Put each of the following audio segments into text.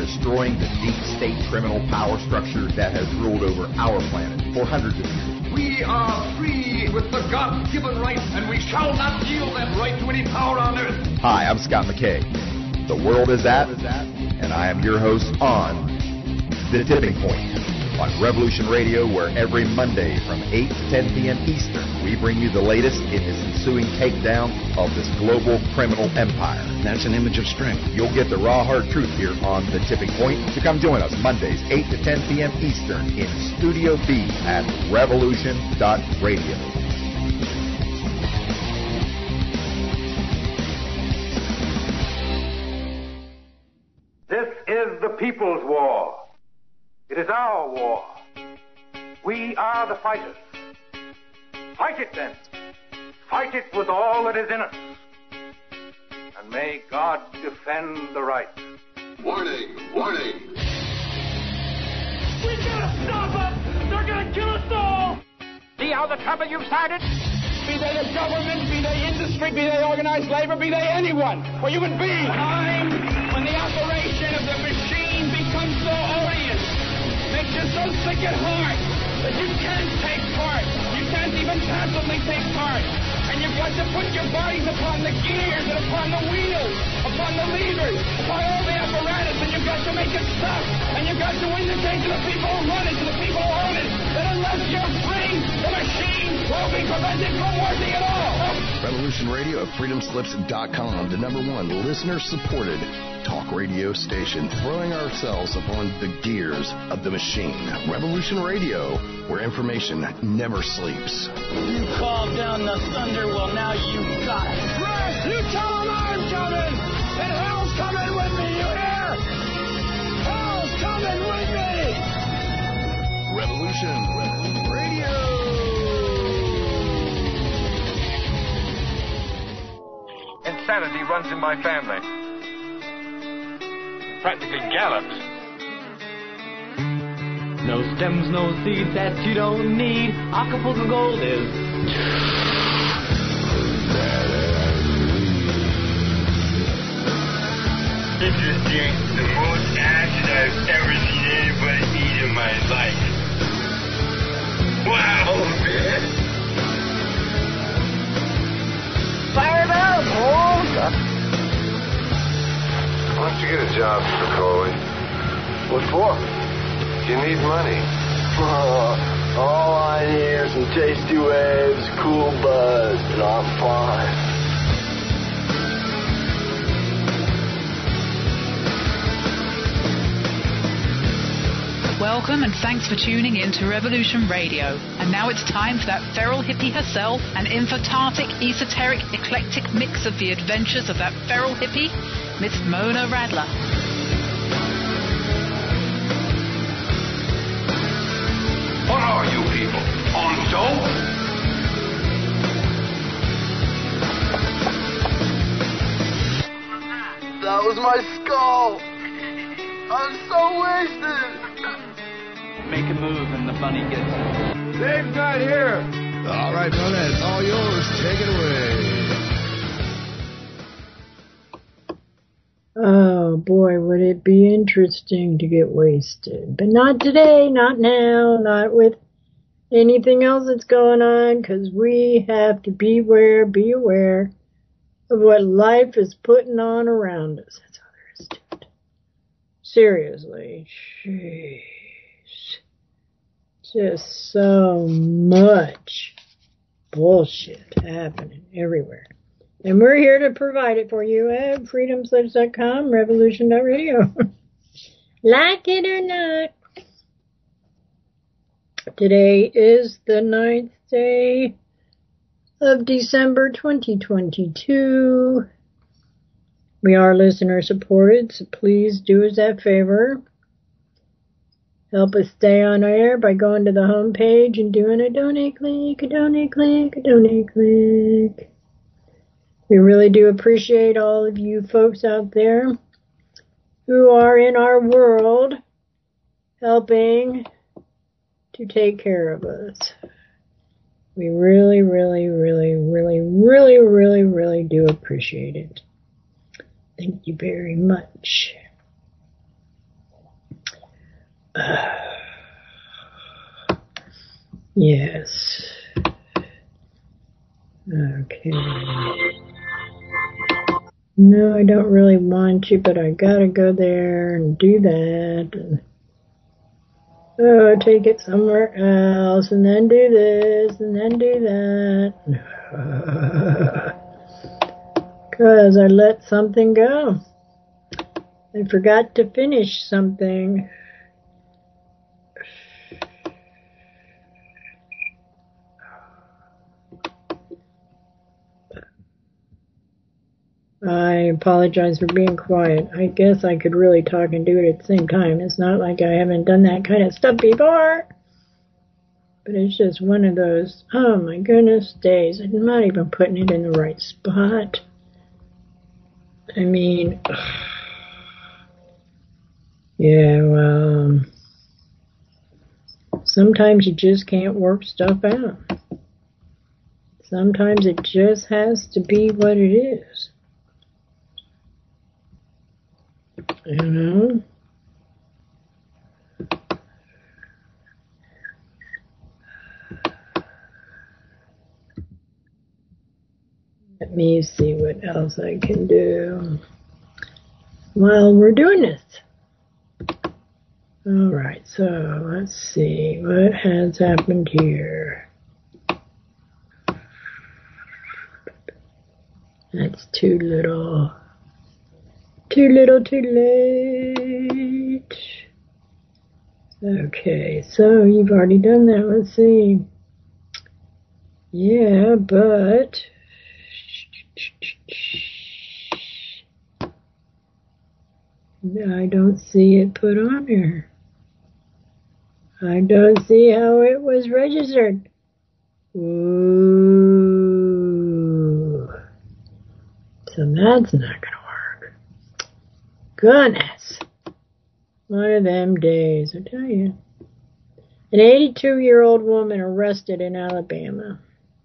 destroying the deep state criminal power structure that has ruled over our planet for hundreds of years. We are free with the God-given right, and we shall not yield that right to any power on earth. Hi, I'm Scott McKay. The world is at, and I am your host on The Tipping Point on Revolution Radio, where every Monday from 8 to 10 p.m. Eastern, we bring you the latest in this ensuing takedown of this global criminal empire. That's an image of strength. You'll get the raw, hard truth here on The Tipping Point. So come join us Mondays, 8 to 10 p.m. Eastern in Studio B at revolution.radio. This is the people's war. It is our war. We are the fighters. Fight it then. Fight it with all that is in us. And may God defend the right. Warning! Warning! We gotta stop them! They're gonna kill us all! See how the trouble you've started? Be they the government, be they industry, be they organized labor, be they anyone, or human beings. Time when the operation of the machine becomes so odious, makes you so sick at heart that you can't take part. You can't even passively take part. And you've got to put your bodies upon the gears and upon the wheels, upon the levers, upon all the apparatus, and you've got to make it stop. And you've got to indicate to the people who run it, to the people who own it, that unless you're free, the machine will be prevented from working at all. Revolution Radio at freedomslips.com, the #1 listener-supported talk radio station, throwing ourselves upon the gears of the machine. Revolution Radio, where information never sleeps. You called down the thunder, well now you got it. Right, you tell them I'm coming, and hell's coming with me, you hear? Hell's coming with me! Revolution Radio. Insanity runs in my family. Practically gallops. No stems, no seeds that you don't need. Acapulco Gold is. This is the most acid I've ever seen anybody eat in my life. Wow, man. Fire it up, Holmes! Why don't you get a job, Mr. Coley? What for? You need money. All I need are some tasty waves, cool buzz, and I'm fine. Welcome and thanks for tuning in to Revolution Radio. And now it's time for that feral hippie herself, an infotartic, esoteric, eclectic mix of the adventures of that feral hippie, Miss Mona Radler. What are you people? On dope? That was my skull. I'm so wasted. Make a move and the bunny gets it. Dave's not here. All right, Mona, it's all yours. Take it away. Oh boy, would it be interesting to get wasted. But not today, not now, not with anything else that's going on, because we have to be aware of what life is putting on around us. That's all there is to it. Seriously. Jeez. Just so much bullshit happening everywhere. And we're here to provide it for you at freedomslips.com, revolution.radio. Like it or not. Today is the 9th day of December 2022. We are listener supported, so please do us that favor. Help us stay on air by going to the home page and doing a donate click, a donate click, a donate click. We really do appreciate all of you folks out there who are in our world helping to take care of us. We really, really, really, really, really, really, really do appreciate it. Thank you very much. Yes. Okay. No, I don't really want to, but I gotta go there and do that. And, take it somewhere else, and then do this, and then do that. Because I let something go. I forgot to finish something. I apologize for being quiet. I guess I could really talk and do it at the same time. It's not like I haven't done that kind of stuff before. But it's just one of those, oh my goodness, days. I'm not even putting it in the right spot. I mean, yeah, well, sometimes you just can't work stuff out. Sometimes it just has to be what it is. You know? Let me see what else I can do while we're doing this. Alright, so let's see what has happened here. That's too little. Too little, too late. Okay, so you've already done that. Let's see. Yeah, but I don't see it put on here. I don't see how it was registered. Ooh. So that's not going to work. Goodness. One of them days, I tell you. An 82-year-old woman arrested in Alabama.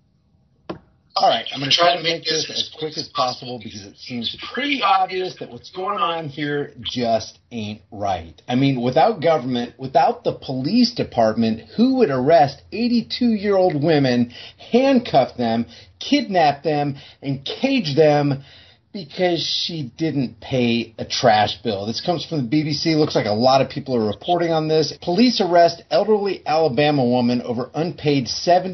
All right, I'm going to try to make this as quick as possible because it seems pretty obvious that what's going on here just ain't right. I mean, without government, without the police department, who would arrest 82-year-old women, handcuff them, kidnap them, and cage them because she didn't pay a trash bill? This comes from the BBC. Looks like a lot of people are reporting on this. Police arrest elderly Alabama woman over unpaid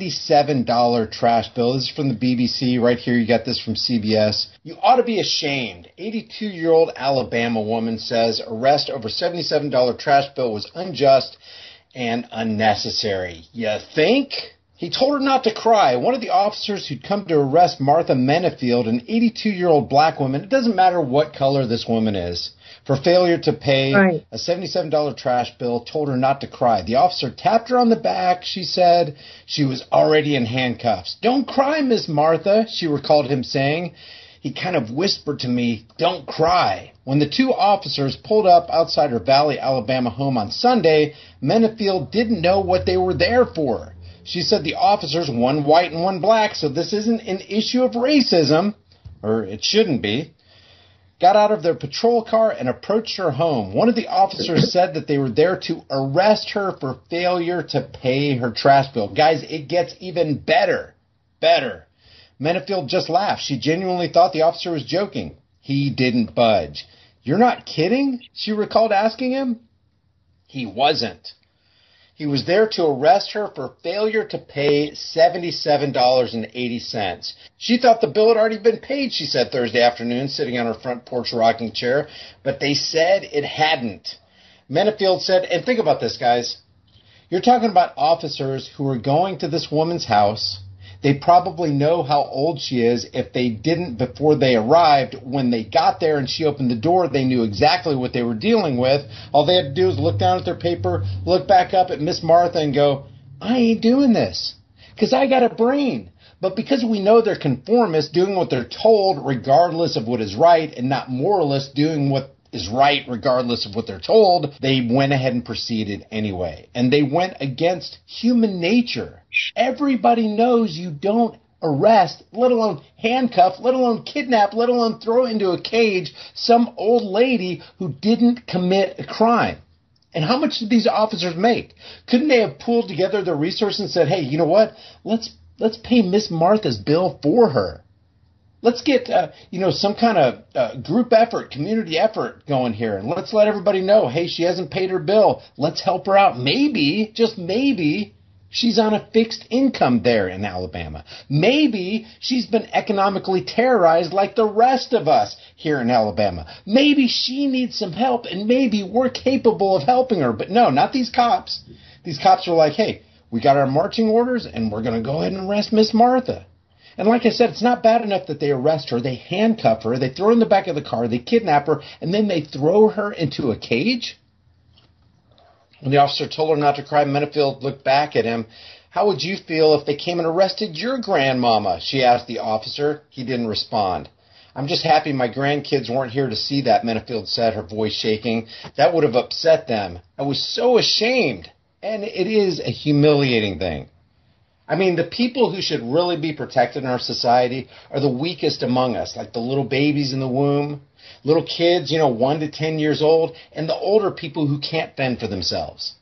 $77 trash bill. This is from the BBC. Right here, you got this from CBS. You ought to be ashamed. 82-year-old Alabama woman says arrest over $77 trash bill was unjust and unnecessary. You think? He told her not to cry. One of the officers who'd come to arrest Martha Menefield, an 82-year-old black woman, it doesn't matter what color this woman is, for failure to pay a $77 trash bill, told her not to cry. The officer tapped her on the back. She said she was already in handcuffs. "Don't cry, Miss Martha," she recalled him saying. He kind of whispered to me, "Don't cry." When the two officers pulled up outside her Valley, Alabama home on Sunday, Menefield didn't know what they were there for. She said the officers, one white and one black, so this isn't an issue of racism, or it shouldn't be, got out of their patrol car and approached her home. One of the officers said that they were there to arrest her for failure to pay her trash bill. Guys, it gets even better. Menefield just laughed. She genuinely thought the officer was joking. He didn't budge. "You're not kidding?" she recalled asking him. He wasn't. He was there to arrest her for failure to pay $77.80. She thought the bill had already been paid, she said Thursday afternoon, sitting on her front porch rocking chair, but they said it hadn't. Menefield said, and think about this, guys. You're talking about officers who are going to this woman's house. They probably know how old she is. If they didn't before they arrived, when they got there and she opened the door, they knew exactly what they were dealing with. All they had to do was look down at their paper, look back up at Miss Martha and go, "I ain't doing this because I got a brain." But because we know they're conformists, doing what they're told regardless of what is right, and not moralists doing what is right regardless of what they're told, they went ahead and proceeded anyway. And they went against human nature. Everybody knows you don't arrest, let alone handcuff, let alone kidnap, let alone throw into a cage some old lady who didn't commit a crime. And how much did these officers make? Couldn't they have pooled together their resources and said, hey, you know what? Let's pay Miss Martha's bill for her. Let's get, some kind of group effort, community effort going here. And let's let everybody know, hey, she hasn't paid her bill. Let's help her out. Maybe, just maybe, she's on a fixed income there in Alabama. Maybe she's been economically terrorized like the rest of us here in Alabama. Maybe she needs some help, and maybe we're capable of helping her. But no, not these cops. These cops are like, hey, we got our marching orders, and we're going to go ahead and arrest Miss Martha. And like I said, it's not bad enough that they arrest her, they handcuff her, they throw her in the back of the car, they kidnap her, and then they throw her into a cage? When the officer told her not to cry, Menefield looked back at him. How would you feel if they came and arrested your grandmama? She asked the officer. He didn't respond. I'm just happy my grandkids weren't here to see that, Menefield said, her voice shaking. That would have upset them. I was so ashamed. And it is a humiliating thing. I mean, the people who should really be protected in our society are the weakest among us, like the little babies in the womb, little kids, 1 to 10 years old, and the older people who can't fend for themselves.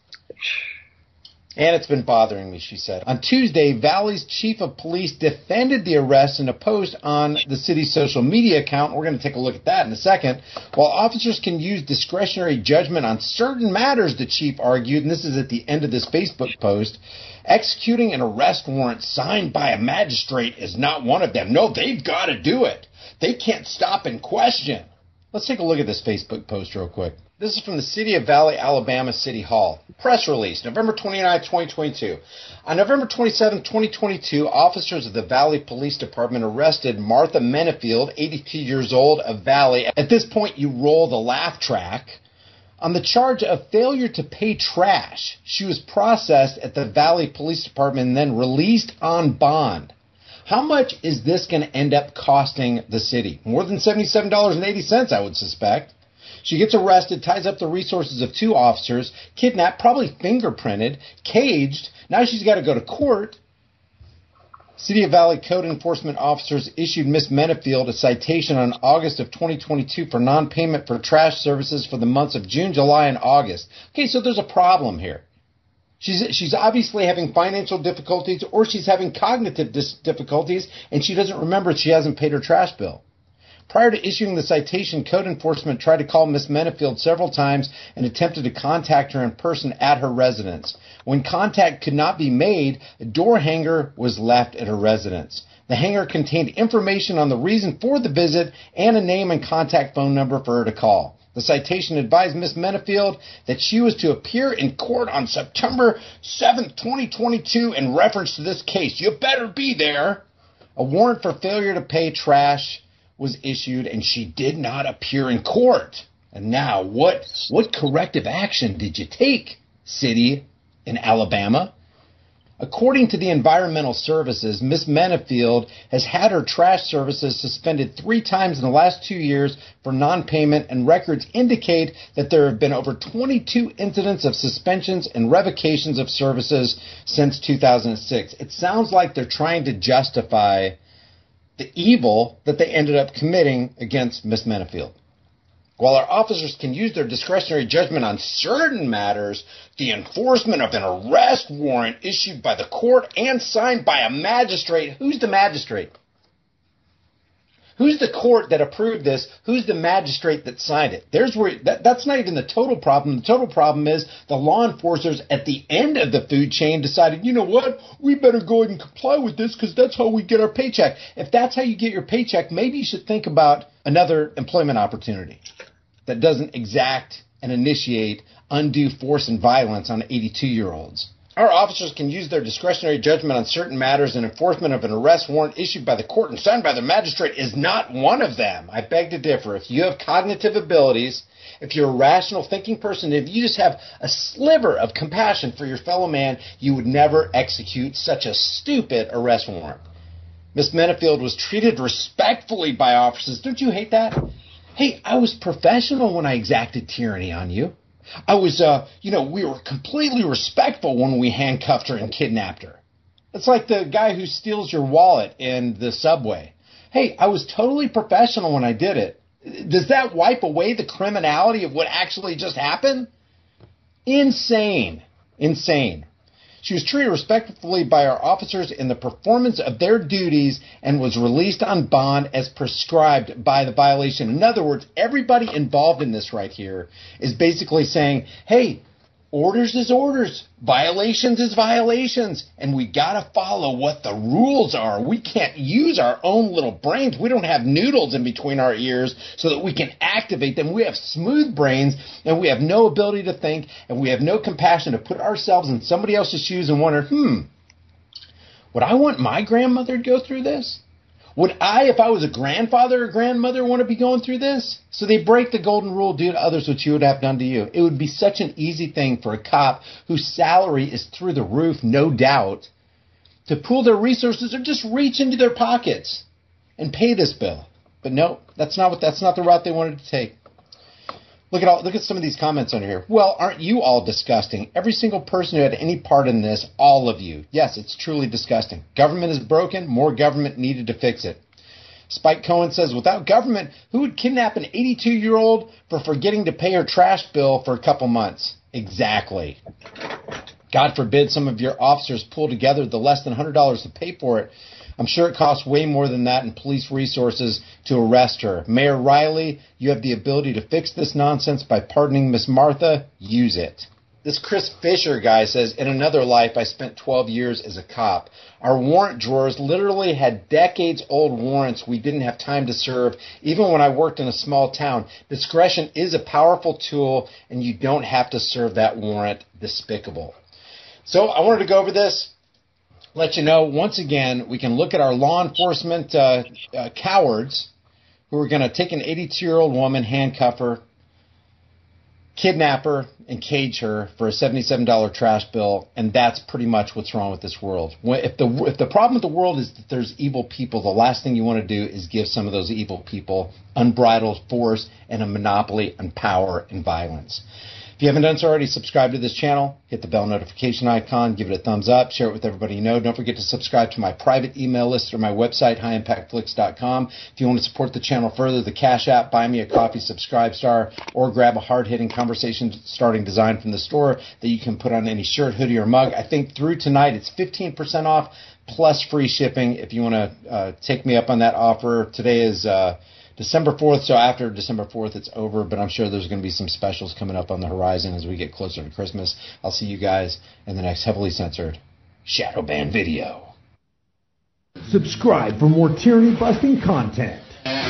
And it's been bothering me, she said. On Tuesday, Valley's chief of police defended the arrest in a post on the city's social media account. We're going to take a look at that in a second. While officers can use discretionary judgment on certain matters, the chief argued, and this is at the end of this Facebook post, executing an arrest warrant signed by a magistrate is not one of them. No, they've got to do it. They can't stop and question. Let's take a look at this Facebook post real quick. This is from the City of Valley, Alabama City Hall. Press release, November 29, 2022. On November 27, 2022, officers of the Valley Police Department arrested Martha Menefield, 82 years old, of Valley. At this point, you roll the laugh track. On the charge of failure to pay trash, she was processed at the Valley Police Department and then released on bond. How much is this going to end up costing the city? More than $77.80, I would suspect. She gets arrested, ties up the resources of 2 officers, kidnapped, probably fingerprinted, caged. Now she's got to go to court. City of Valley code enforcement officers issued Miss Menefield a citation on August of 2022 for non-payment for trash services for the months of June, July, and August. Okay, so there's a problem here. She's obviously having financial difficulties, or she's having cognitive difficulties, and she doesn't remember she hasn't paid her trash bill. Prior to issuing the citation, code enforcement tried to call Miss Menefield several times and attempted to contact her in person at her residence. When contact could not be made, a door hanger was left at her residence. The hanger contained information on the reason for the visit and a name and contact phone number for her to call. The citation advised Miss Menefield that she was to appear in court on September 7, 2022 in reference to this case. You better be there. A warrant for failure to pay trash was issued, and she did not appear in court. And now, what corrective action did you take, city in Alabama? According to the Environmental Services, Miss Menefield has had her trash services suspended 3 times in the last 2 years for non-payment, and records indicate that there have been over 22 incidents of suspensions and revocations of services since 2006. It sounds like they're trying to justify the evil that they ended up committing against Miss Menefield. While our officers can use their discretionary judgment on certain matters, the enforcement of an arrest warrant issued by the court and signed by a magistrate. Who's the magistrate? Who's the court that approved this? Who's the magistrate that signed it? That's not even the total problem. The total problem is the law enforcers at the end of the food chain decided, you know what, we better go ahead and comply with this because that's how we get our paycheck. If that's how you get your paycheck, maybe you should think about another employment opportunity that doesn't exact and initiate undue force and violence on 82-year-olds. Our officers can use their discretionary judgment on certain matters, and enforcement of an arrest warrant issued by the court and signed by the magistrate is not one of them. I beg to differ. If you have cognitive abilities, if you're a rational thinking person, if you just have a sliver of compassion for your fellow man, you would never execute such a stupid arrest warrant. Miss Menefield was treated respectfully by officers. Don't you hate that? Hey, I was professional when I exacted tyranny on you. I was, we were completely respectful when we handcuffed her and kidnapped her. It's like the guy who steals your wallet in the subway. Hey, I was totally professional when I did it. Does that wipe away the criminality of what actually just happened? Insane. She was treated respectfully by our officers in the performance of their duties and was released on bond as prescribed by the violation. In other words, everybody involved in this right here is basically saying, hey, orders is orders, violations is violations, and we got to follow what the rules are. We can't use our own little brains. We don't have noodles in between our ears so that we can activate them. We have smooth brains, and we have no ability to think, and we have no compassion to put ourselves in somebody else's shoes and wonder, would I want my grandmother to go through this? Would I, if I was a grandfather or grandmother, want to be going through this? So they break the golden rule, do to others what you would have done to you. It would be such an easy thing for a cop whose salary is through the roof, no doubt, to pool their resources or just reach into their pockets and pay this bill. But no, that's not the route they wanted to take. Look at some of these comments on here. Well, aren't you all disgusting? Every single person who had any part in this, all of you. Yes, it's truly disgusting. Government is broken. More government needed to fix it. Spike Cohen says, without government, who would kidnap an 82-year-old for forgetting to pay her trash bill for a couple months? Exactly. God forbid some of your officers pull together the less than $100 to pay for it. I'm sure it costs way more than that in police resources to arrest her. Mayor Riley, you have the ability to fix this nonsense by pardoning Miss Martha. Use it. This Chris Fisher guy says, in another life, I spent 12 years as a cop. Our warrant drawers literally had decades-old warrants we didn't have time to serve, even when I worked in a small town. Discretion is a powerful tool, and you don't have to serve that warrant. Despicable. So I wanted to go over this. Let you know, once again, we can look at our law enforcement cowards who are going to take an 82-year-old woman, handcuff her, kidnap her, and cage her for a $77 trash bill, and that's pretty much what's wrong with this world. If the problem with the world is that there's evil people, the last thing you want to do is give some of those evil people unbridled force and a monopoly on power and violence. If you haven't done so already, subscribe to this channel, hit the bell notification icon, give it a thumbs up, share it with everybody you know. Don't forget to subscribe to my private email list or my website, highimpactflix.com. If you want to support the channel further, the Cash App, buy me a coffee, subscribe star, or grab a hard-hitting conversation-starting design from the store that you can put on any shirt, hoodie, or mug. I think through tonight it's 15% off plus free shipping if you want to take me up on that offer. Today is December 4th, so after December 4th, it's over, but I'm sure there's going to be some specials coming up on the horizon as we get closer to Christmas. I'll see you guys in the next heavily censored Shadow Ban video. Subscribe for more tyranny-busting content.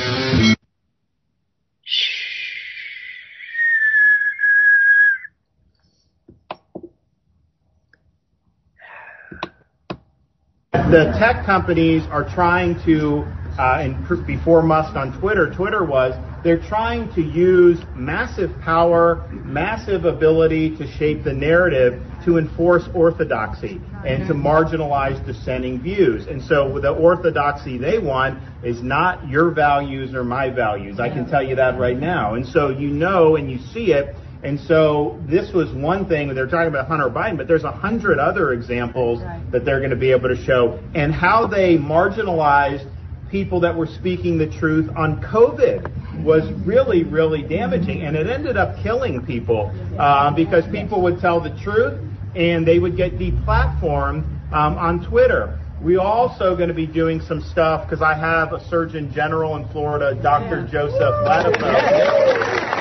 The tech companies are trying to, and before Musk on Twitter they're trying to use massive power, massive ability to shape the narrative to enforce orthodoxy and to marginalize dissenting views. And so the orthodoxy they want is not your values or my values. I can tell you that right now. And so you know and you see it. And so this was one thing, they're talking about Hunter Biden, but there's 100 other examples that they're going to be able to show, and how they marginalized people that were speaking the truth on COVID was really, really damaging. And it ended up killing people because people would tell the truth and they would get deplatformed on Twitter. We're also going to be doing some stuff because I have a Surgeon General in Florida, Dr. Joseph Ladapo,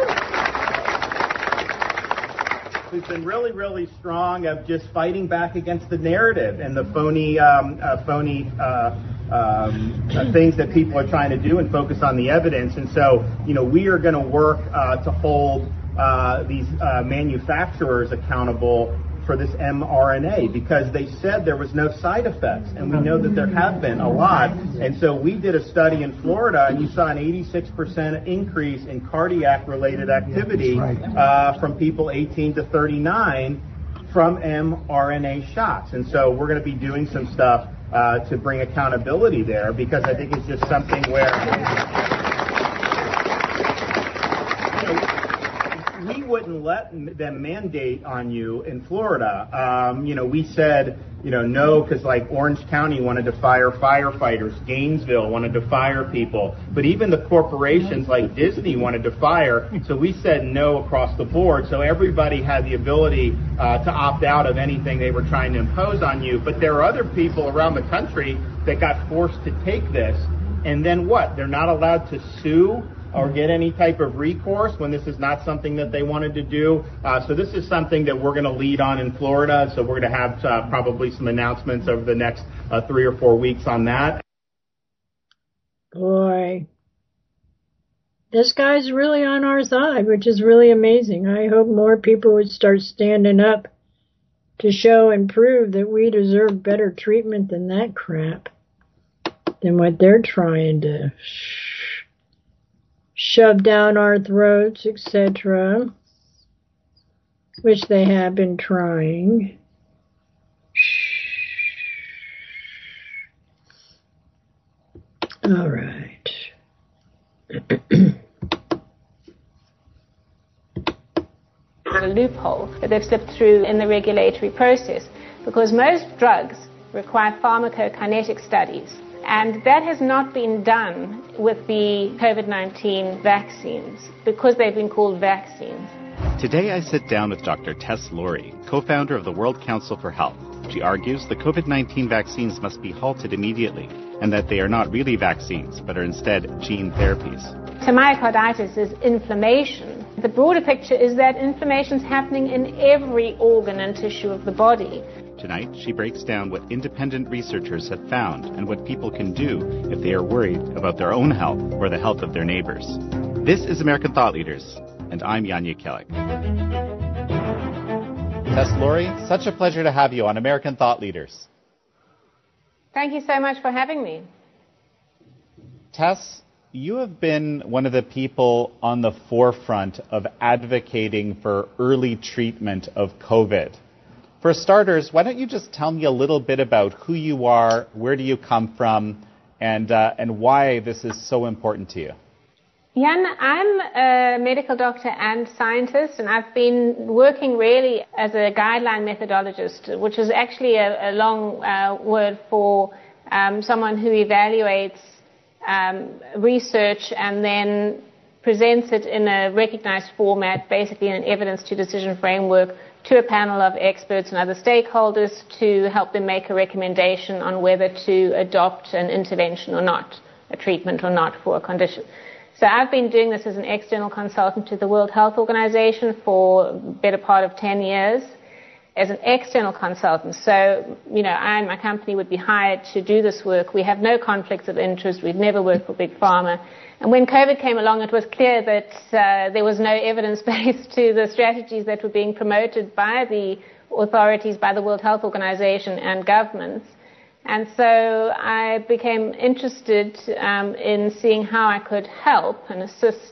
who's been really, really strong of just fighting back against the narrative and the phony things that people are trying to do and focus on the evidence. And so, we are going to work to hold these manufacturers accountable for this mRNA, because they said there was no side effects, and we know that there have been a lot. And so we did a study in Florida, and you saw an 86% increase in cardiac-related activity from people 18 to 39 from mRNA shots. And so we're going to be doing some stuff to bring accountability there, because I think it's just something where wouldn't let them mandate on you in Florida. We said, no, because like Orange County wanted to fire firefighters, Gainesville wanted to fire people, but even the corporations like Disney wanted to fire, so we said no across the board, so everybody had the ability to opt out of anything they were trying to impose on you. But there are other people around the country that got forced to take this, and then what? They're not allowed to sue or get any type of recourse when this is not something that they wanted to do. So this is something that we're going to lead on in Florida. So we're going to have probably some announcements over the next 3 or 4 weeks on that. Boy, this guy's really on our side, which is really amazing. I hope more people would start standing up to show and prove that we deserve better treatment than that crap, than what they're trying to shove down our throats, etc., which they have been trying. All right. A loophole that they've slipped through in the regulatory process, because most drugs require pharmacokinetic studies. And that has not been done with the COVID-19 vaccines because they've been called vaccines. Today I sit down with Dr. Tess Lawrie, co-founder of the World Council for Health. She argues the COVID-19 vaccines must be halted immediately and that they are not really vaccines but are instead gene therapies. So myocarditis is inflammation. The broader picture is that inflammation is happening in every organ and tissue of the body. Tonight, she breaks down what independent researchers have found and what people can do if they are worried about their own health or the health of their neighbors. This is American Thought Leaders, and I'm Yanya Kellick. Tess Lawrie, such a pleasure to have you on American Thought Leaders. Thank you so much for having me. Tess, you have been one of the people on the forefront of advocating for early treatment of COVID. For starters, why don't you just tell me a little bit about who you are, where do you come from, and why this is so important to you? Jan, I'm a medical doctor and scientist, and I've been working really as a guideline methodologist, which is actually a long word for someone who evaluates research and then presents it in a recognized format, basically in an evidence-to-decision framework, to a panel of experts and other stakeholders to help them make a recommendation on whether to adopt an intervention or not, a treatment or not for a condition. So I've been doing this as an external consultant to the World Health Organization for the better part of 10 years as an external consultant. So, I and my company would be hired to do this work. We have no conflicts of interest. We've never worked for Big Pharma. And when COVID came along, it was clear that there was no evidence base to the strategies that were being promoted by the authorities, by the World Health Organization and governments. And so I became interested in seeing how I could help and assist,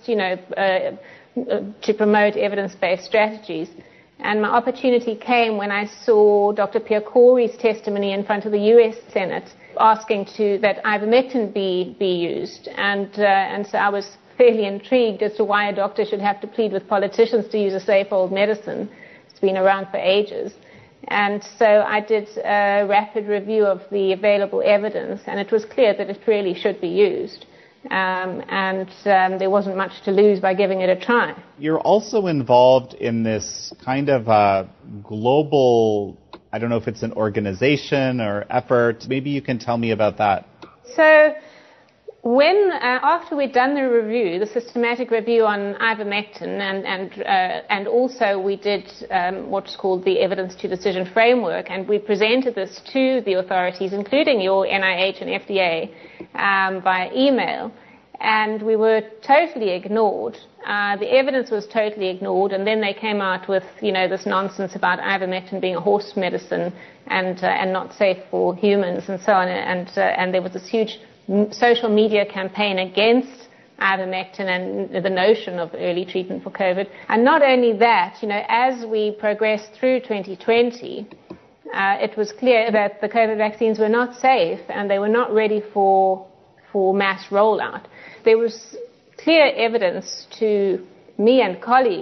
to promote evidence-based strategies. And my opportunity came when I saw Dr. Pierre Corey's testimony in front of the U.S. Senate asking that ivermectin be used. And so I was fairly intrigued as to why a doctor should have to plead with politicians to use a safe old medicine. It's been around for ages. And so I did a rapid review of the available evidence, and it was clear that it really should be used. And there wasn't much to lose by giving it a try. You're also involved in this kind of global, I don't know if it's an organization or effort. Maybe you can tell me about that. So when, after we'd done the review, the systematic review on ivermectin, and also we did what's called the evidence-to-decision framework, and we presented this to the authorities, including your NIH and FDA, via email, and we were totally ignored. The evidence was totally ignored, and then they came out with, this nonsense about ivermectin being a horse medicine and not safe for humans and so on, and there was this huge social media campaign against ivermectin and the notion of early treatment for COVID. And not only that, as we progressed through 2020, it was clear that the COVID vaccines were not safe and they were not ready for mass rollout. There was clear evidence to me and colleagues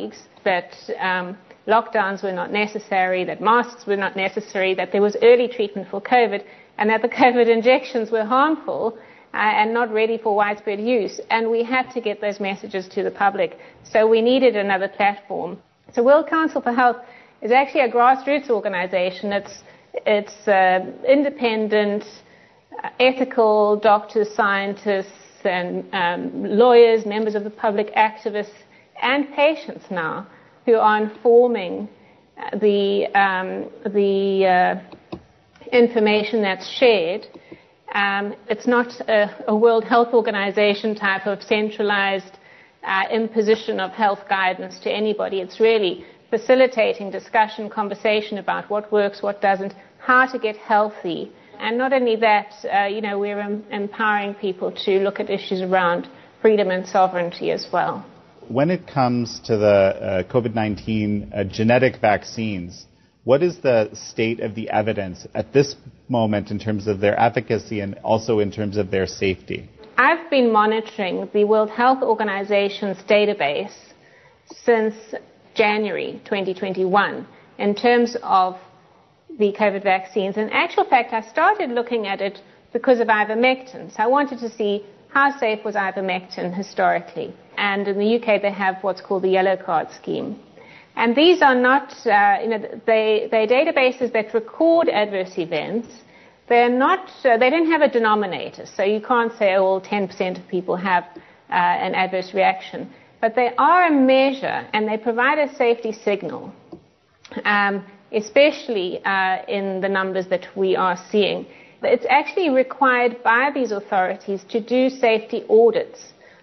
that lockdowns were not necessary, that masks were not necessary, that there was early treatment for COVID, and that the COVID injections were harmful and not ready for widespread use. And we had to get those messages to the public. So we needed another platform. So World Council for Health is actually a grassroots organization. It's independent, ethical doctors, scientists, and lawyers, members of the public, activists, and patients now who are informing the information that's shared. It's not a World Health Organization type of centralized imposition of health guidance to anybody. It's really facilitating discussion, conversation about what works, what doesn't, how to get healthy. And not only that, we're empowering people to look at issues around freedom and sovereignty as well. When it comes to the COVID-19 genetic vaccines, what is the state of the evidence at this moment in terms of their efficacy and also in terms of their safety? I've been monitoring the World Health Organization's database since January 2021 in terms of the COVID vaccines. In actual fact, I started looking at it because of ivermectin. So I wanted to see how safe was ivermectin historically. And in the UK, they have what's called the yellow card scheme. And these are not, they're databases that record adverse events. They're not, they don't have a denominator. So you can't say, oh, 10% of people have an adverse reaction. But they are a measure, and they provide a safety signal, especially in the numbers that we are seeing. It's actually required by these authorities to do safety audits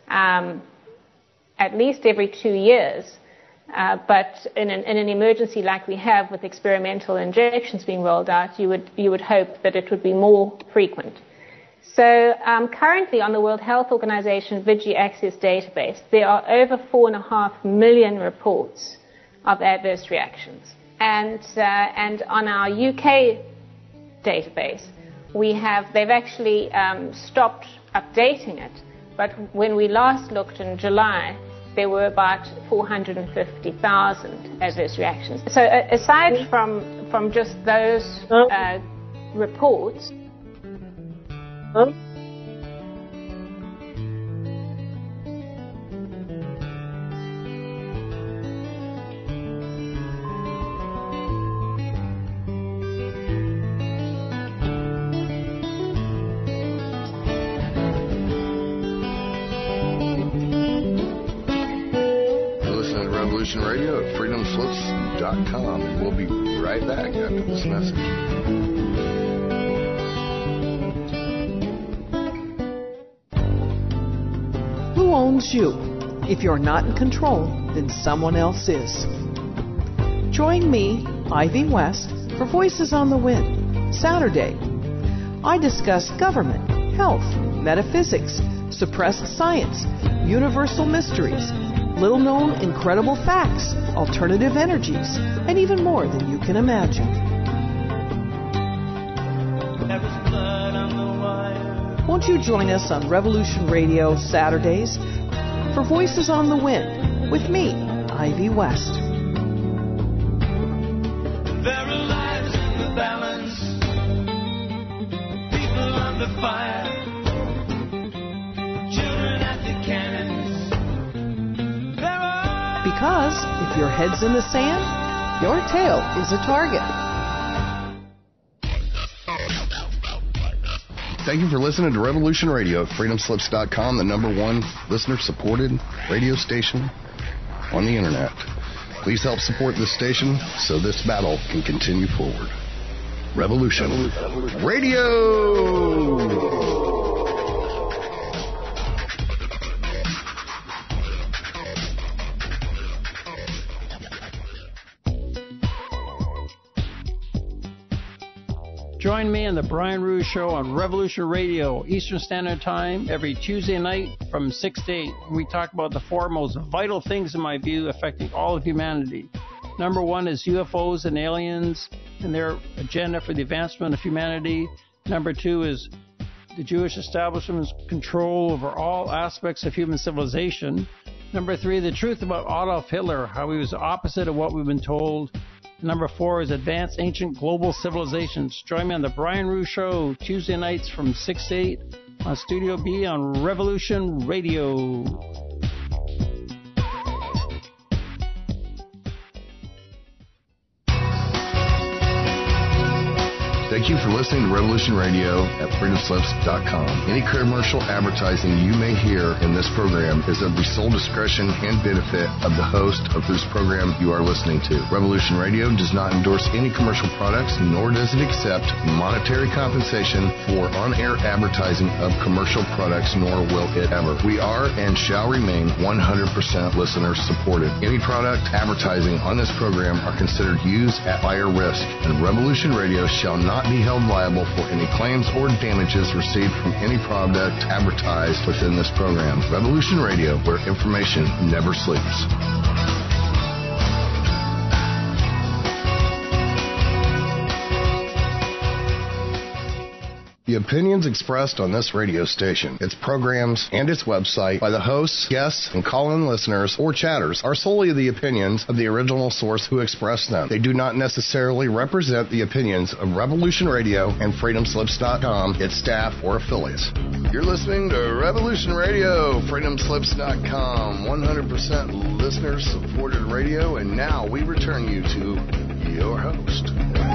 at least every 2 years. But in an emergency like we have with experimental injections being rolled out, you would hope that it would be more frequent. So currently on the World Health Organization VIGI Access database, there are over 4.5 million reports of adverse reactions. And on our UK database, they've actually stopped updating it. But when we last looked in July, there were about 450,000 adverse reactions. So aside from just those reports, Radio at freedomslips.com, and we'll be right back after this message. Who owns you? If you're not in control, then someone else is. Join me, Ivy West, for Voices on the Wind, Saturday. I discuss government, health, metaphysics, suppressed science, universal mysteries, little-known incredible facts, alternative energies, and even more than you can imagine. Won't you join us on Revolution Radio Saturdays for Voices on the Wind with me, Ivy West. There are lives in the balance, people under fire, children at the cannons. Because if your head's in the sand, your tail is a target. Thank you for listening to Revolution Radio at freedomslips.com, the #1 listener-supported radio station on the internet. Please help support this station so this battle can continue forward. Revolution Radio! Join me on the Brian Rouge Show on Revolution Radio, Eastern Standard Time, every Tuesday night from 6 to 8. We talk about the four most vital things, in my view, affecting all of humanity. #1 is UFOs and aliens and their agenda for the advancement of humanity. #2 is the Jewish establishment's control over all aspects of human civilization. Number 3, the truth about Adolf Hitler, how he was the opposite of what we've been told. Number 4 is Advanced Ancient Global Civilizations. Join me on the Brian Rue Show, Tuesday nights from 6 to 8 on Studio B on Revolution Radio. Thank you for listening to Revolution Radio at freedomslips.com. Any commercial advertising you may hear in this program is of the sole discretion and benefit of the host of whose program you are listening to. Revolution Radio does not endorse any commercial products, nor does it accept monetary compensation for on-air advertising of commercial products, nor will it ever. We are and shall remain 100% listener supported. Any product advertising on this program are considered used at buyer risk, and Revolution Radio shall not be held liable for any claims or damages received from any product advertised within this program. Revolution Radio, where information never sleeps. The opinions expressed on this radio station, its programs, and its website by the hosts, guests, and call-in listeners or chatters are solely the opinions of the original source who expressed them. They do not necessarily represent the opinions of Revolution Radio and freedomslips.com, its staff, or affiliates. You're listening to Revolution Radio, freedomslips.com, 100% listener-supported radio, and now we return you to your host.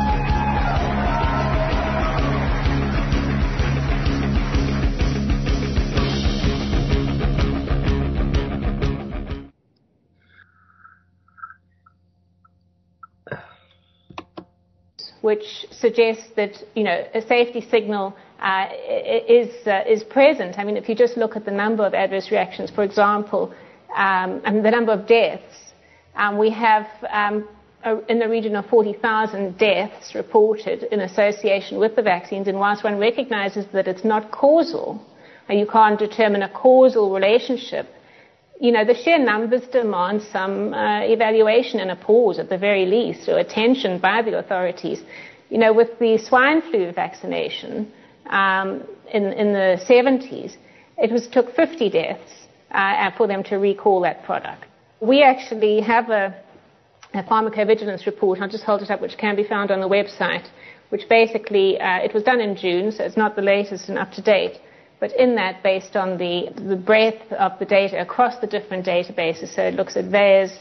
Which suggests that, a safety signal is present. I mean, if you just look at the number of adverse reactions, for example, and the number of deaths, we have in the region of 40,000 deaths reported in association with the vaccines. And whilst one recognizes that it's not causal, you can't determine a causal relationship, the sheer numbers demand some evaluation and a pause at the very least, or attention by the authorities. With the swine flu vaccination in the 70s, it took 50 deaths for them to recall that product. We actually have a pharmacovigilance report, I'll just hold it up, which can be found on the website, which basically, it was done in June, so it's not the latest and up to date. But in that, based on the breadth of the data across the different databases, so it looks at VAERS,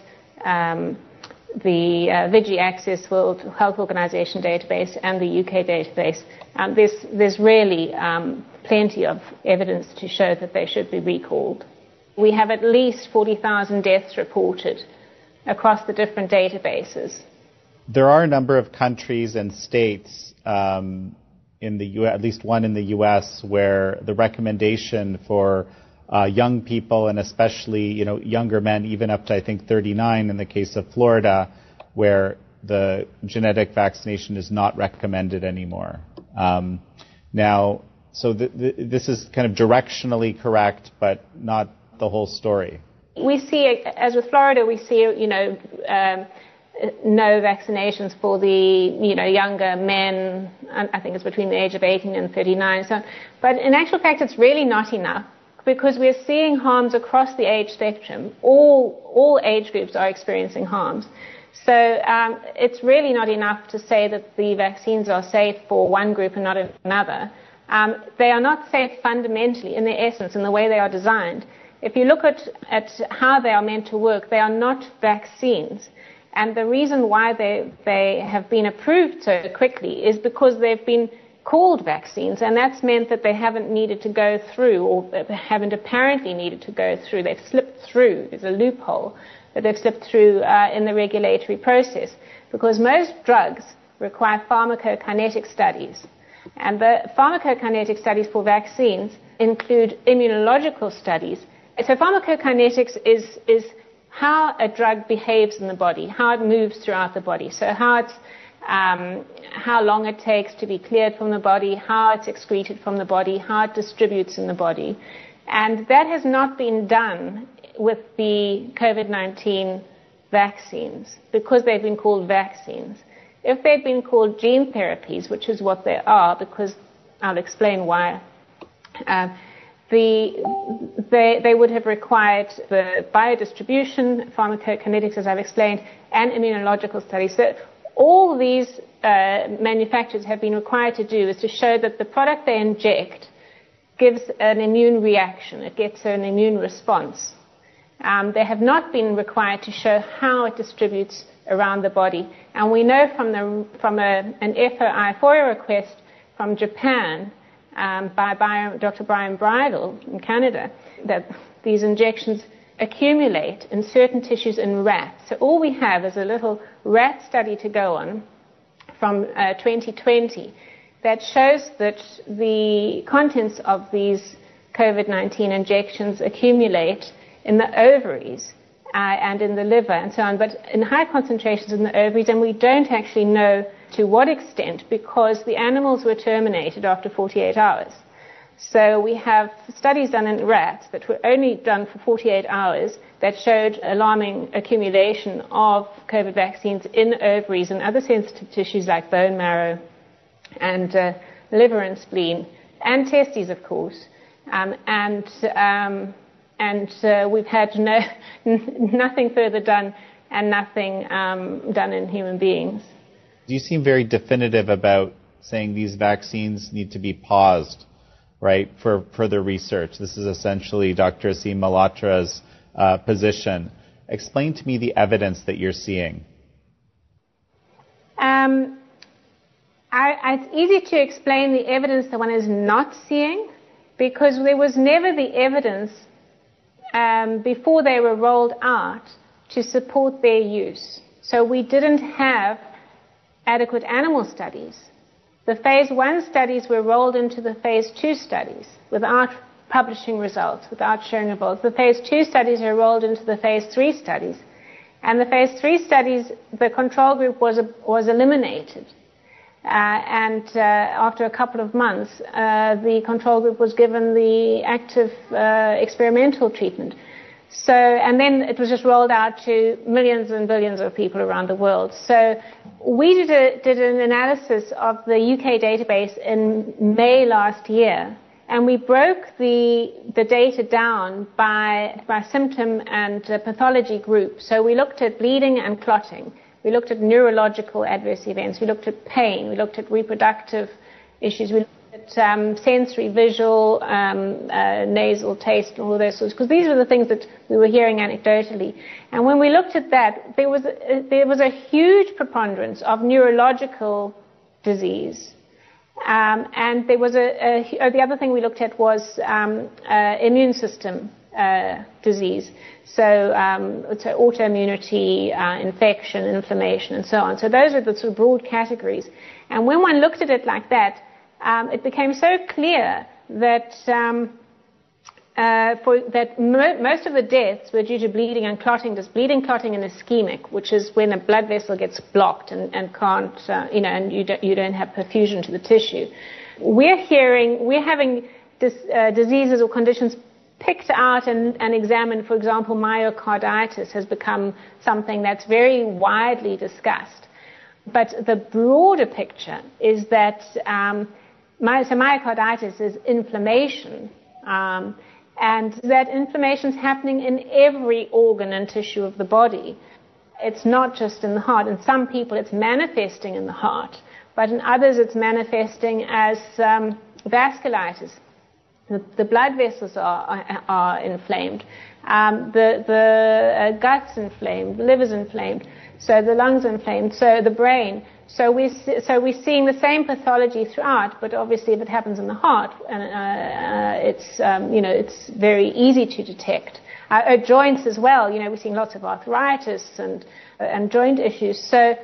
the Vigi Access World Health Organization database, and the UK database, there's really plenty of evidence to show that they should be recalled. We have at least 40,000 deaths reported across the different databases. There are a number of countries and states in the U.S., at least one in the U.S., where the recommendation for young people, and especially younger men, even up to I think 39 in the case of Florida, where the genetic vaccination is not recommended anymore. So this is kind of directionally correct, but not the whole story. We see, as with Florida, we see no vaccinations for the younger men. I think it's between the age of 18 and 39. So, but in actual fact, it's really not enough, because we're seeing harms across the age spectrum. All age groups are experiencing harms. So it's really not enough to say that the vaccines are safe for one group and not another. They are not safe fundamentally in their essence, in the way they are designed. If you look at how they are meant to work, they are not vaccines. And the reason why they have been approved so quickly is because they've been called vaccines, and that's meant that they haven't needed to go through, or haven't apparently needed to go through. They've slipped through. There's a loophole that they've slipped through in the regulatory process, because most drugs require pharmacokinetic studies. And the pharmacokinetic studies for vaccines include immunological studies. So pharmacokinetics is how a drug behaves in the body, how it moves throughout the body. So how long it takes to be cleared from the body, how it's excreted from the body, how it distributes in the body. And that has not been done with the COVID-19 vaccines, because they've been called vaccines. If they'd been called gene therapies, which is what they are, because I'll explain why, they would have required the biodistribution, pharmacokinetics, as I've explained, and immunological studies. So all these manufacturers have been required to do is to show that the product they inject gives an immune reaction. It gets an immune response. They have not been required to show how it distributes around the body. And we know from an FOIA request from Japan by Dr. Brian Bridle in Canada that these injections accumulate in certain tissues in rats. So all we have is a little rat study to go on from 2020 that shows that the contents of these COVID-19 injections accumulate in the ovaries and in the liver and so on, but in high concentrations in the ovaries, and we don't actually know to what extent because the animals were terminated after 48 hours. So we have studies done in rats that were only done for 48 hours that showed alarming accumulation of COVID vaccines in ovaries and other sensitive tissues like bone marrow and liver and spleen and testes, of course. And we've had nothing further done and nothing done in human beings. You seem very definitive about saying these vaccines need to be paused, right, for further research. This is essentially Dr. Aseem Malhotra's position. Explain to me the evidence that you're seeing. It's easy to explain the evidence that one is not seeing because there was never the evidence before they were rolled out to support their use. So we didn't have adequate animal studies. The phase 1 studies were rolled into the phase 2 studies without publishing results, without showing results. The phase 2 studies are rolled into the phase 3 studies. And the phase 3 studies, the control group was eliminated. After a couple of months, the control group was given the active experimental treatment. So, and then it was just rolled out to millions and billions of people around the world. So we did an analysis of the UK database in May last year, and we broke the data down by symptom and pathology group. So we looked at bleeding and clotting. We looked at neurological adverse events. We looked at pain. We looked at reproductive issues. We looked at sensory, visual, nasal, taste, and all of those sorts, because these were the things that we were hearing anecdotally. And when we looked at that, there was a huge preponderance of neurological disease. And there was the other thing we looked at was immune system disease. So autoimmunity, infection, inflammation, and so on. So those are the sort of broad categories. And when one looked at it like that, it became so clear that most of the deaths were due to bleeding and clotting. There's bleeding, clotting, and ischemic, which is when a blood vessel gets blocked and can't, and you don't have perfusion to the tissue. We're having diseases or conditions picked out and examined. For example, myocarditis has become something that's very widely discussed. But the broader picture is that myocarditis is inflammation, and that inflammation is happening in every organ and tissue of the body. It's not just in the heart. In some people, it's manifesting in the heart, but in others, it's manifesting as vasculitis. The blood vessels are inflamed, the gut's inflamed, the liver's inflamed, so the lungs are inflamed, so the brain. So we're seeing the same pathology throughout, but obviously if it happens in the heart, it's very easy to detect. Joints as well, we're seeing lots of arthritis and joint issues. So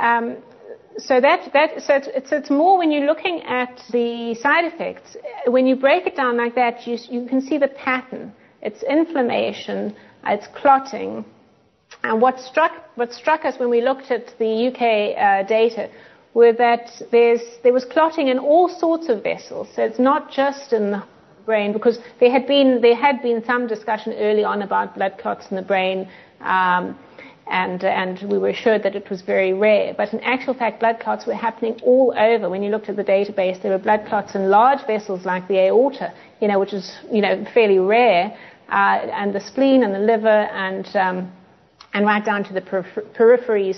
it's more when you're looking at the side effects. When you break it down like that, you can see the pattern. It's inflammation, it's clotting. And what struck us when we looked at the UK data were that there was clotting in all sorts of vessels. So it's not just in the brain, because there had been some discussion early on about blood clots in the brain. and we were assured that it was very rare. But in actual fact, blood clots were happening all over. When you looked at the database, there were blood clots in large vessels like the aorta, which is, fairly rare, and the spleen and the liver and right down to the peripheries.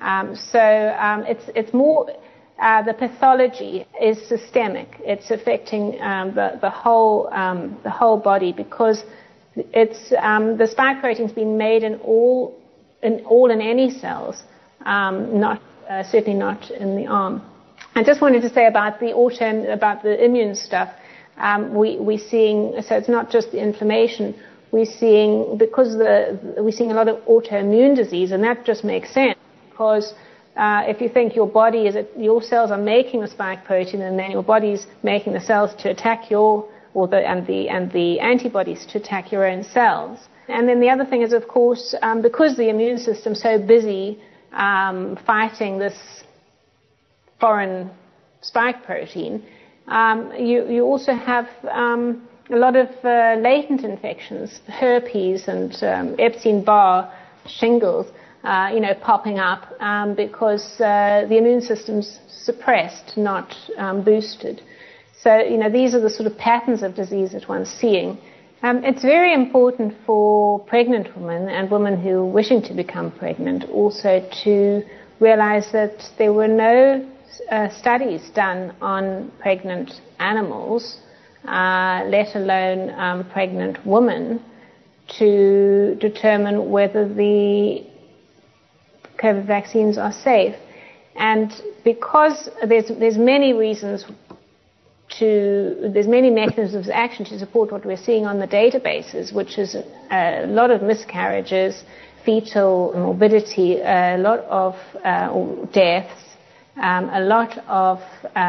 It's more, the pathology is systemic. It's affecting the whole body, because it's the spike protein's been made in any cells, certainly not in the arm. I just wanted to say about the immune stuff. We're seeing, so it's not just the inflammation. We're seeing a lot of autoimmune disease, and that just makes sense, because if you think your cells are making the spike protein, and then your body's making the cells to attack the antibodies to attack your own cells. And then the other thing is, of course, because the immune system's so busy fighting this foreign spike protein, you also have a lot of latent infections, herpes and Epstein-Barr shingles, popping up because the immune system's suppressed, not boosted. So, these are the sort of patterns of disease that one's seeing. It's very important for pregnant women and women who are wishing to become pregnant also to realize that there were no studies done on pregnant animals, let alone pregnant women, to determine whether the COVID vaccines are safe. And because there's many reasons there's many mechanisms of action to support what we're seeing on the databases, which is a lot of miscarriages, fetal morbidity, a lot of deaths, a lot of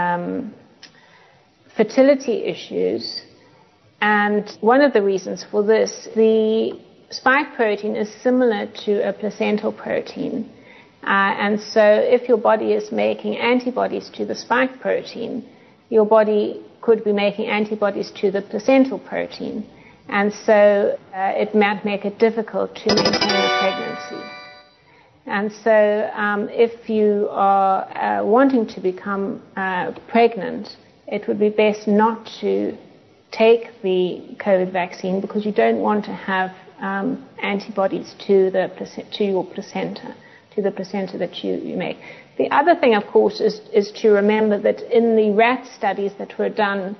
fertility issues. And one of the reasons for this, the spike protein is similar to a placental protein. And so if your body is making antibodies to the spike protein, your body could be making antibodies to the placental protein. And so it might make it difficult to maintain a pregnancy. And so if you are wanting to become pregnant, it would be best not to take the COVID vaccine, because you don't want to have antibodies to your placenta, to the placenta that you make. The other thing, of course, is to remember that in the rat studies that were done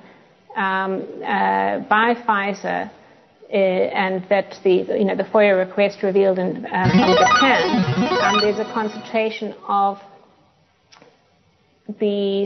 by Pfizer, and that the FOIA request revealed from Japan, there's a concentration of the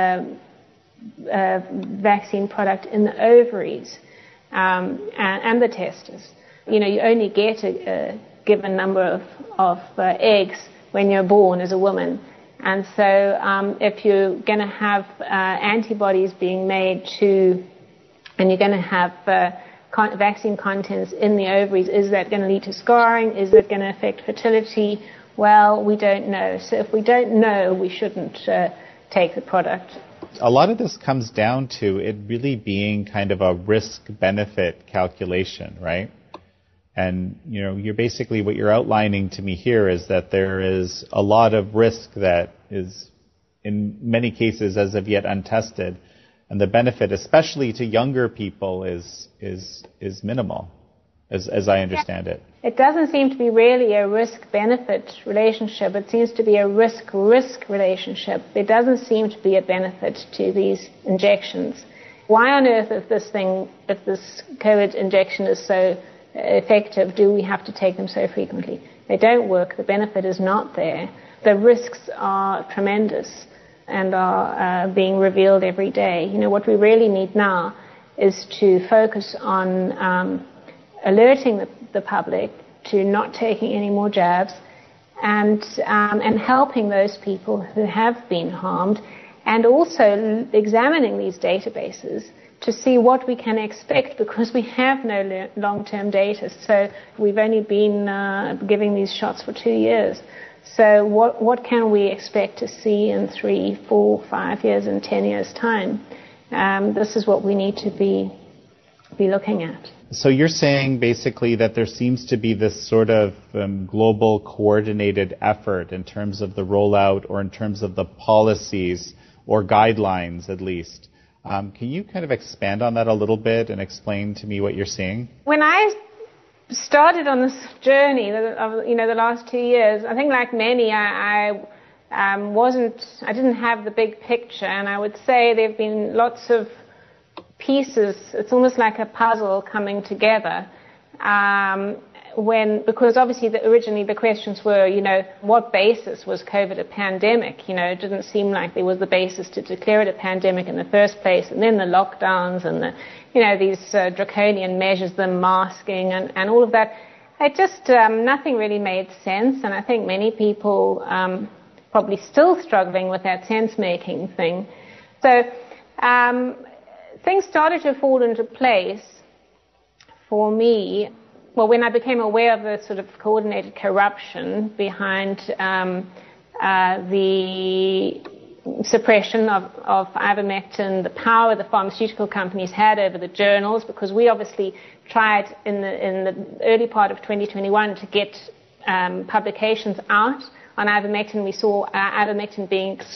vaccine product in the ovaries and the testes. You only get a given number of eggs when you're born as a woman. And so if you're going to have antibodies being made and you're going to have vaccine contents in the ovaries, is that going to lead to scarring? Is it going to affect fertility? Well, we don't know. So if we don't know, we shouldn't take the product. A lot of this comes down to it really being kind of a risk-benefit calculation, right? And, you're basically, what you're outlining to me here is that there is a lot of risk that is, in many cases, as of yet untested. And the benefit, especially to younger people, is minimal, as I understand it. It doesn't seem to be really a risk-benefit relationship. It seems to be a risk-risk relationship. There doesn't seem to be a benefit to these injections. Why on earth, if this COVID injection is so effective, do we have to take them so frequently? They don't work. The benefit is not there. The risks are tremendous and are being revealed every day. What we really need now is to focus on alerting the public to not taking any more jabs and helping those people who have been harmed, and also examining these databases to see what we can expect, because we have no long-term data. So we've only been giving these shots for 2 years. So what can we expect to see in 3, 4, 5 years, and 10 years' time? This is what we need to be be looking at. So you're saying basically that there seems to be this sort of global coordinated effort in terms of the rollout or in terms of the policies or guidelines at least. Can you kind of expand on that a little bit and explain to me what you're seeing? When I started on this journey of the last 2 years, I think like many, I didn't have the big picture, and I would say there have been lots of pieces. It's almost like a puzzle coming together. Because obviously originally the questions were, what basis was COVID a pandemic? It didn't seem like there was the basis to declare it a pandemic in the first place, and then the lockdowns and these draconian measures, the masking and all of that. It just nothing really made sense, and I think many people probably still struggling with that sense-making thing. So things started to fall into place for me. Well, when I became aware of the sort of coordinated corruption behind the suppression of ivermectin, the power the pharmaceutical companies had over the journals, because we obviously tried in the early part of 2021 to get publications out on ivermectin. We saw ivermectin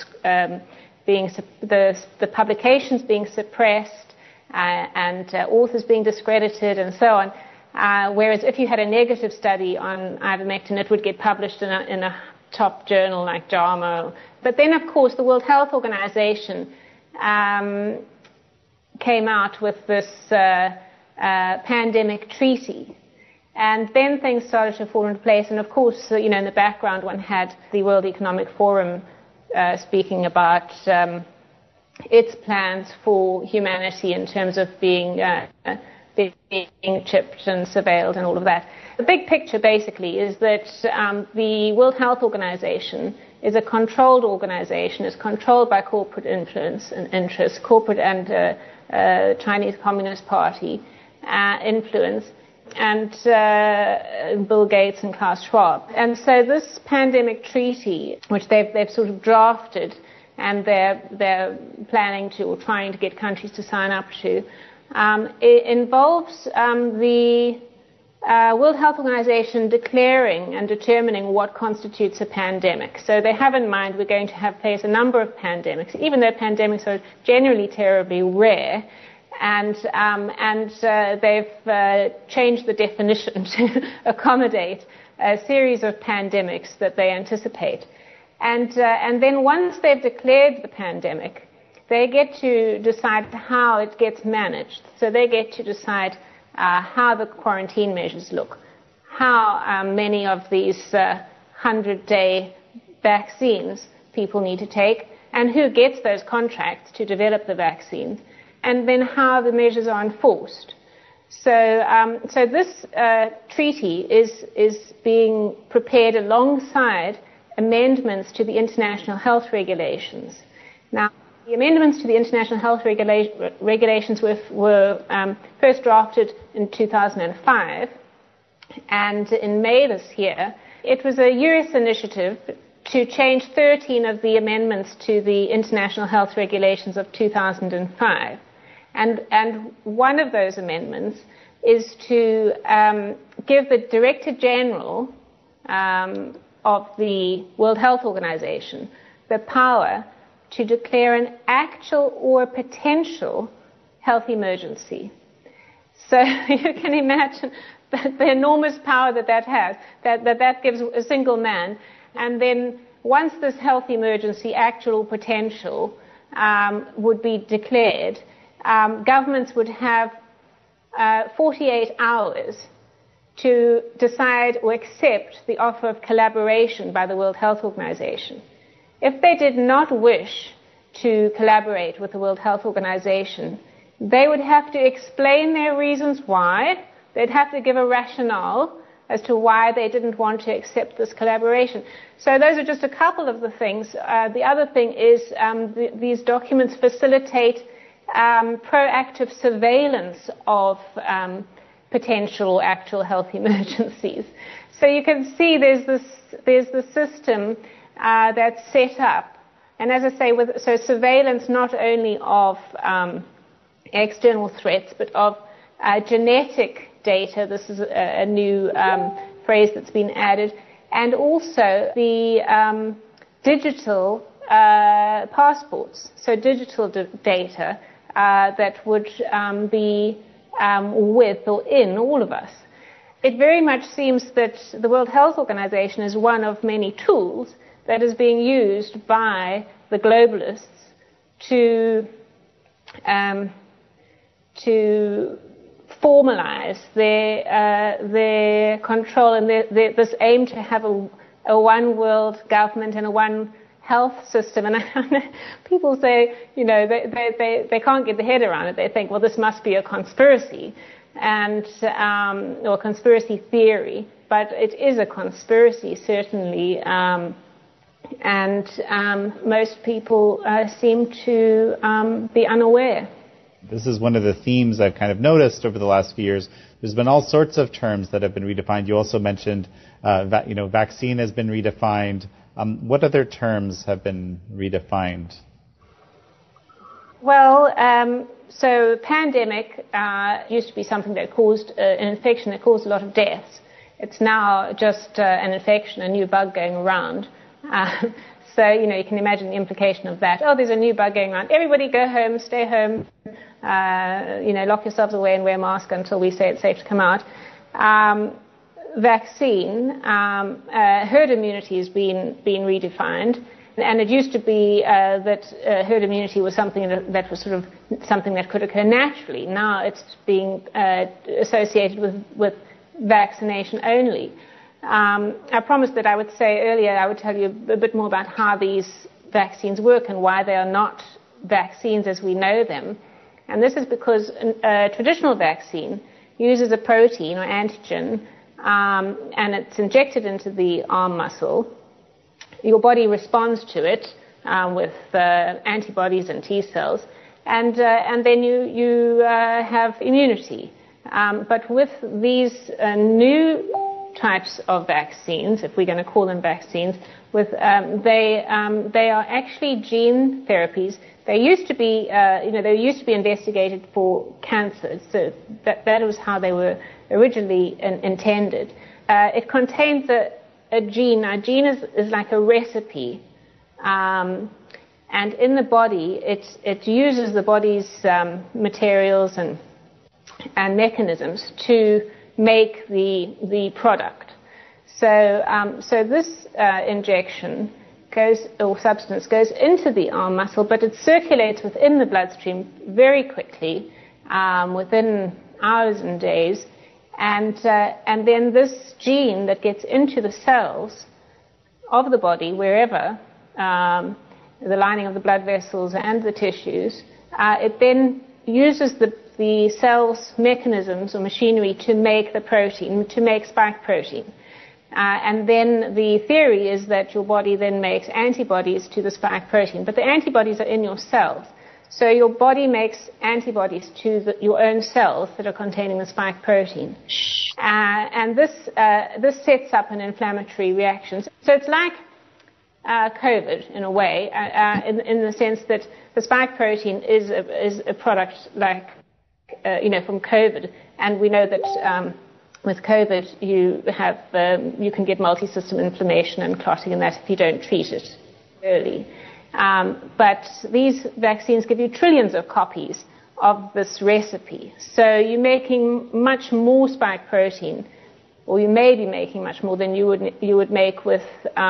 the publications being suppressed and authors being discredited and so on. Whereas if you had a negative study on ivermectin, it would get published in a top journal like JAMA. But then, of course, the World Health Organization came out with this pandemic treaty. And then things started to fall into place. And, of course, in the background, one had the World Economic Forum speaking about its plans for humanity in terms of being chipped and surveilled and all of that. The big picture basically is that the World Health Organization is a controlled organization. It's controlled by corporate influence and interests, corporate and Chinese Communist Party influence, and Bill Gates and Klaus Schwab. And so this pandemic treaty, which they've sort of drafted and they're planning to or trying to get countries to sign up to, it involves the World Health Organization declaring and determining what constitutes a pandemic. So they have in mind we're going to face a number of pandemics, even though pandemics are generally terribly rare, and they've changed the definition to accommodate a series of pandemics that they anticipate. And then once they've declared the pandemic, they get to decide how it gets managed. So they get to decide how the quarantine measures look, how many of these 100-day vaccines people need to take, and who gets those contracts to develop the vaccines, and then how the measures are enforced. So this treaty is being prepared alongside amendments to the international health regulations. Now, the amendments to the international health regulations were first drafted in 2005, and in May this year, it was a US initiative to change 13 of the amendments to the international health regulations of 2005. And one of those amendments is to give the Director General of the World Health Organization the power to declare an actual or potential health emergency. So you can imagine the enormous power that has, that gives a single man. And then once this health emergency, actual or potential, would be declared, governments would have 48 hours to decide or accept the offer of collaboration by the World Health Organization. If they did not wish to collaborate with the World Health Organization, they would have to explain their reasons why. They'd have to give a rationale as to why they didn't want to accept this collaboration. So those are just a couple of the things. The other thing is these documents facilitate proactive surveillance of potential or actual health emergencies. So you can see there's the system that's set up. And as I say, so surveillance not only of external threats, but of genetic data. This is a new phrase that's been added. And also the digital passports, so digital data that would be with or in all of us. It very much seems that the World Health Organization is one of many tools that is being used by the globalists to formalize their control and this aim to have a one world government and a one health system. And people say, you know, they can't get their head around it. They think, well, this must be a conspiracy and or conspiracy theory. But it is a conspiracy, certainly. And most people seem to be unaware. This is one of the themes I've kind of noticed over the last few years. There's been all sorts of terms that have been redefined. You also mentioned, vaccine has been redefined. What other terms have been redefined? Well, so pandemic used to be something that caused an infection that caused a lot of deaths. It's now just an infection, a new bug going around. So, you know, you can imagine the implication of that. Oh, there's a new bug going around. Everybody go home, stay home, lock yourselves away and wear a mask until we say it's safe to come out. Vaccine, herd immunity has been redefined. And it used to be that herd immunity was something that was sort of something that could occur naturally. Now it's being associated with vaccination only. I promised that I would say earlier, I would tell you a bit more about how these vaccines work and why they are not vaccines as we know them. And this is because a traditional vaccine uses a protein or antigen, and it's injected into the arm muscle. Your body responds to it with antibodies and T cells, and then you have immunity. But with these new types of vaccines, if we're going to call them vaccines, they are actually gene therapies. They used to be, they used to be investigated for cancer. So that was how they were originally intended. It contains a gene. Now, a gene is like a recipe, and in the body, it uses the body's materials and mechanisms to make the product. So this injection substance goes into the arm muscle, but it circulates within the bloodstream very quickly, within hours and days, and then this gene that gets into the cells of the body, wherever, the lining of the blood vessels and the tissues, it then uses the cell's mechanisms or machinery to make the protein, to make spike protein. And then the theory is that your body then makes antibodies to the spike protein. But the antibodies are in your cells. So your body makes antibodies to your own cells that are containing the spike protein. And this sets up an inflammatory reaction. So it's like COVID in a way, in the sense that the spike protein is a product like from COVID, and we know that with COVID you can get multi-system inflammation and clotting and that if you don't treat it early. But these vaccines give you trillions of copies of this recipe. So you're making much more spike protein, or you may be making much more than you would make with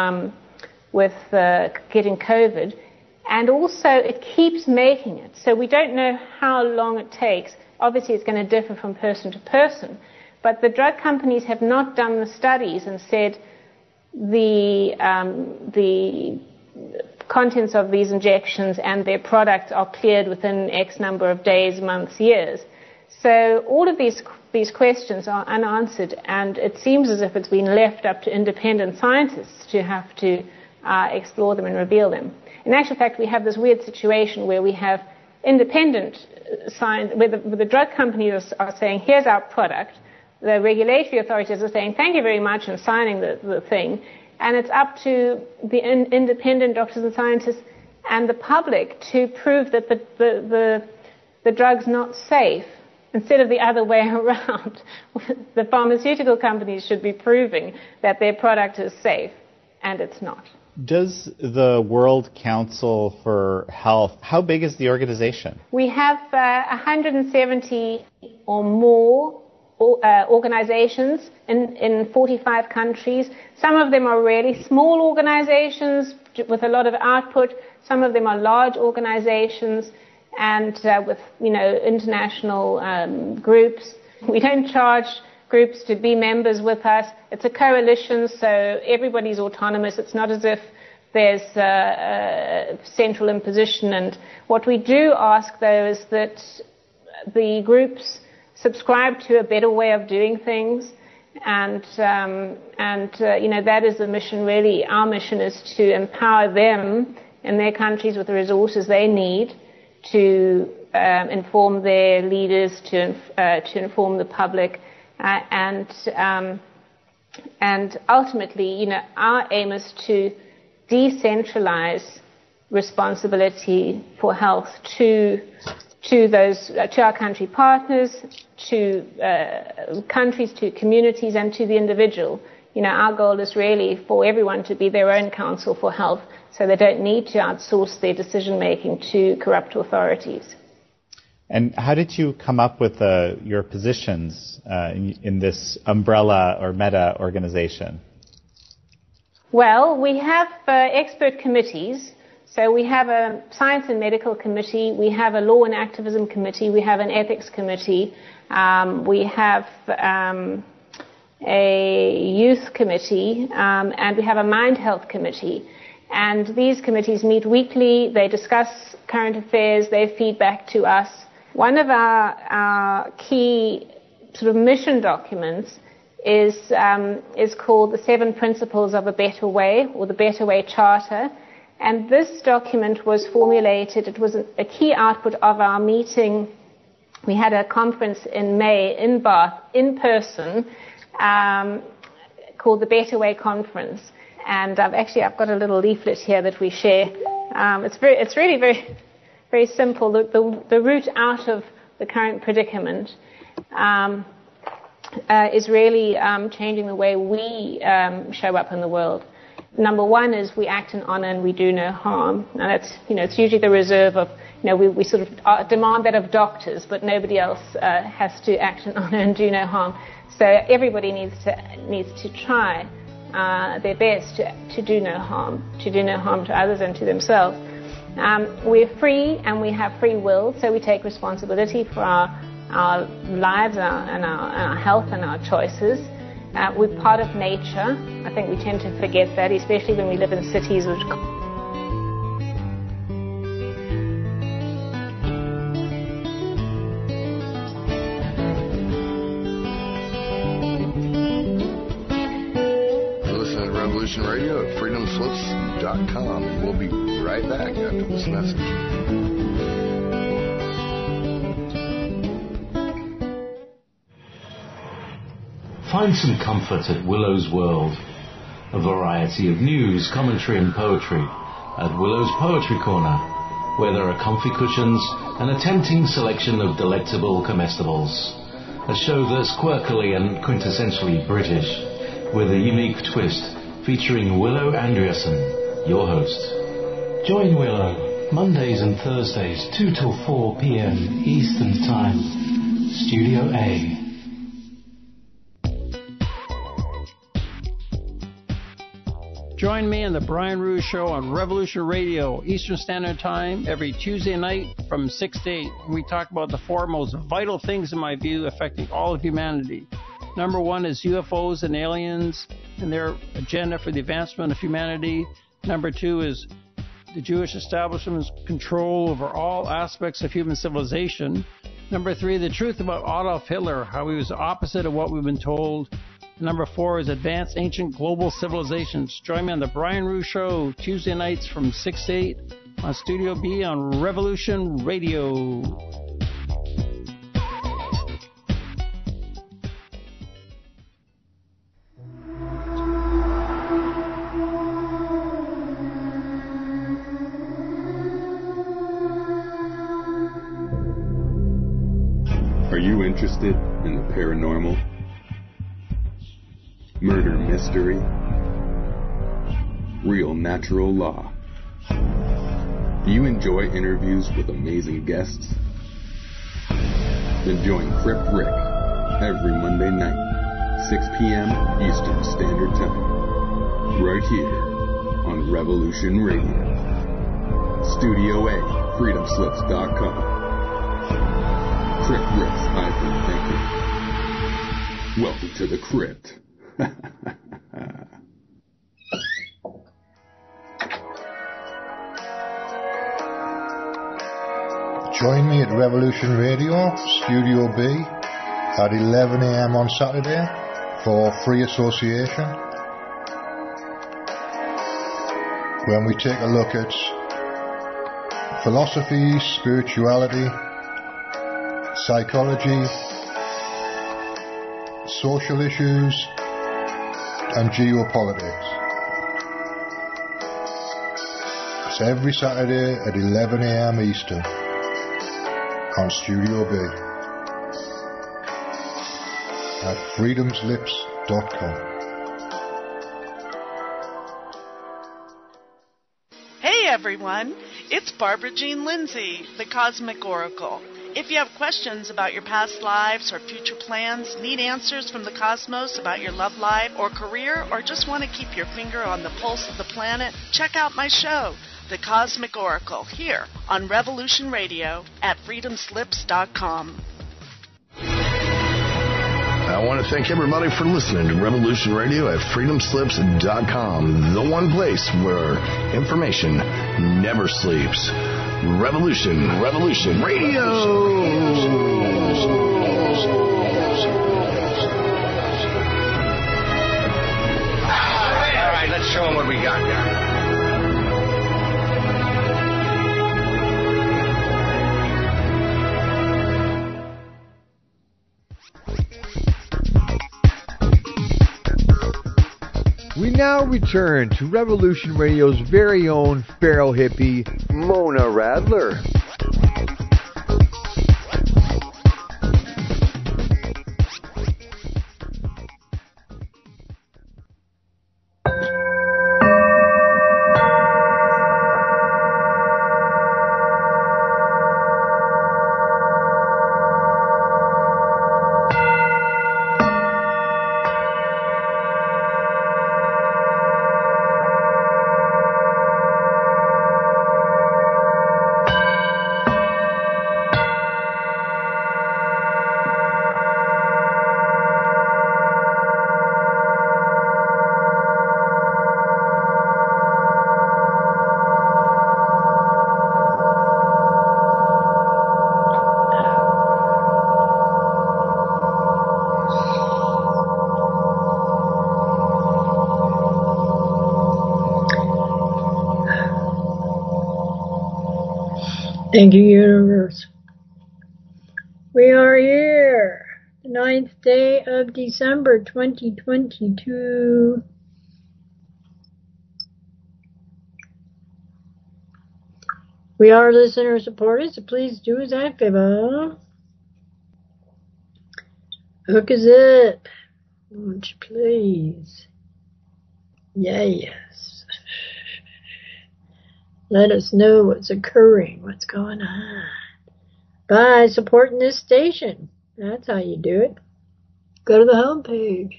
getting COVID. And also it keeps making it. So we don't know how long it takes. Obviously, it's going to differ from person to person. But the drug companies have not done the studies and said the contents of these injections and their products are cleared within X number of days, months, years. So all of these questions are unanswered, and it seems as if it's been left up to independent scientists to have to explore them and reveal them. In actual fact, we have this weird situation where we have independent science, where the drug companies are saying, here's our product. The regulatory authorities are saying, thank you very much, and signing the thing. And it's up to the independent doctors and scientists and the public to prove that the drug's not safe instead of the other way around. The pharmaceutical companies should be proving that their product is safe, and it's not. Does the World Council for Health, how big is the organization? We have 170 or more organizations in 45 countries. Some of them are really small organizations with a lot of output. Some of them are large organizations and with, international groups. We don't charge groups to be members with us. It's a coalition, so everybody's autonomous. It's not as if there's a central imposition. And what we do ask, though, is that the groups subscribe to a better way of doing things. And that is the mission, really. Our mission is to empower them in their countries with the resources they need to inform their leaders, to inform the public. And ultimately, our aim is to decentralize responsibility for health to our country partners, to countries, to communities, and to the individual. Our goal is really for everyone to be their own counsel for health, so they don't need to outsource their decision making to corrupt authorities. And how did you come up with your positions in this umbrella or meta organization? Well, we have expert committees. So we have a science and medical committee, we have a law and activism committee, we have an ethics committee, we have a youth committee, and we have a mind health committee. And these committees meet weekly, they discuss current affairs, they feed back to us. One of our key sort of mission documents is called the 7 Principles of a Better Way, or the Better Way Charter. And this document was formulated, it was a key output of our meeting. We had a conference in May in Bath, in person, called the Better Way Conference. And I've got a little leaflet here that we share. It's really very, very simple. The route out of the current predicament is really changing the way we show up in the world. Number one is we act in honor and we do no harm. And that's, it's usually the reserve of, we sort of demand that of doctors, but nobody else has to act in honor and do no harm. So everybody needs to try their best to do no harm to others and to themselves. We're free and we have free will, so we take responsibility for our lives and our health and our choices. We're part of nature. I think we tend to forget that, especially when we live in cities which... You're listening to Revolution Radio at freedomslips.com, and we'll be right back after this message. Find some comfort at Willow's World. A variety of news, commentary and poetry at Willow's Poetry Corner, where there are comfy cushions and a tempting selection of delectable comestibles. A show that's quirkily and quintessentially British, with a unique twist featuring Willow Andreasen, your host. Join Willow Mondays and Thursdays 2 till 4 p.m. Eastern Time. Studio A. Join me on the Brian Rouge Show on Revolution Radio, Eastern Standard Time, every Tuesday night from 6 to 8. We talk about the 4 most vital things, in my view, affecting all of humanity. Number 1 is UFOs and aliens and their agenda for the advancement of humanity. Number 2 is the Jewish establishment's control over all aspects of human civilization. Number 3, the truth about Adolf Hitler, how he was the opposite of what we've been told. Number 4 is Advanced Ancient Global Civilizations. Join me on the Brian Rouge Show, Tuesday nights from 6 to 8 on Studio B on Revolution Radio. Are you interested in the paranormal? Murder mystery? Real natural law? Do you enjoy interviews with amazing guests? Then join Crip Rick every Monday night, 6 p.m. Eastern Standard Time, right here on Revolution Radio. Studio A, freedomslips.com. Crip Rick's Ivan Thinker. Welcome to the crypt. Join me at Revolution Radio, Studio B, at 11 a.m. on Saturday for Free Association, when we take a look at philosophy, spirituality, psychology, social issues, and geopolitics. It's every Saturday at 11 a.m. Eastern on Studio B at freedomslips.com. Hey everyone, it's Barbara Jean Lindsay, the Cosmic Oracle. If you have questions about your past lives or future plans, need answers from the cosmos about your love life or career, or just want to keep your finger on the pulse of the planet, check out my show, The Cosmic Oracle, here on Revolution Radio at freedomslips.com. I want to thank everybody for listening to Revolution Radio at freedomslips.com, the one place where information never sleeps. Revolution Radio. All right, let's show them what we got there. We now return to Revolution Radio's very own feral hippie, Mona Radler. Thank you, universe. We are here, the 9th day of December 2022. We are listener supported, so please do us a favor. Hook us up, won't you please? Yes. Let us know what's occurring, what's going on, by supporting this station. That's how you do it. Go to the homepage.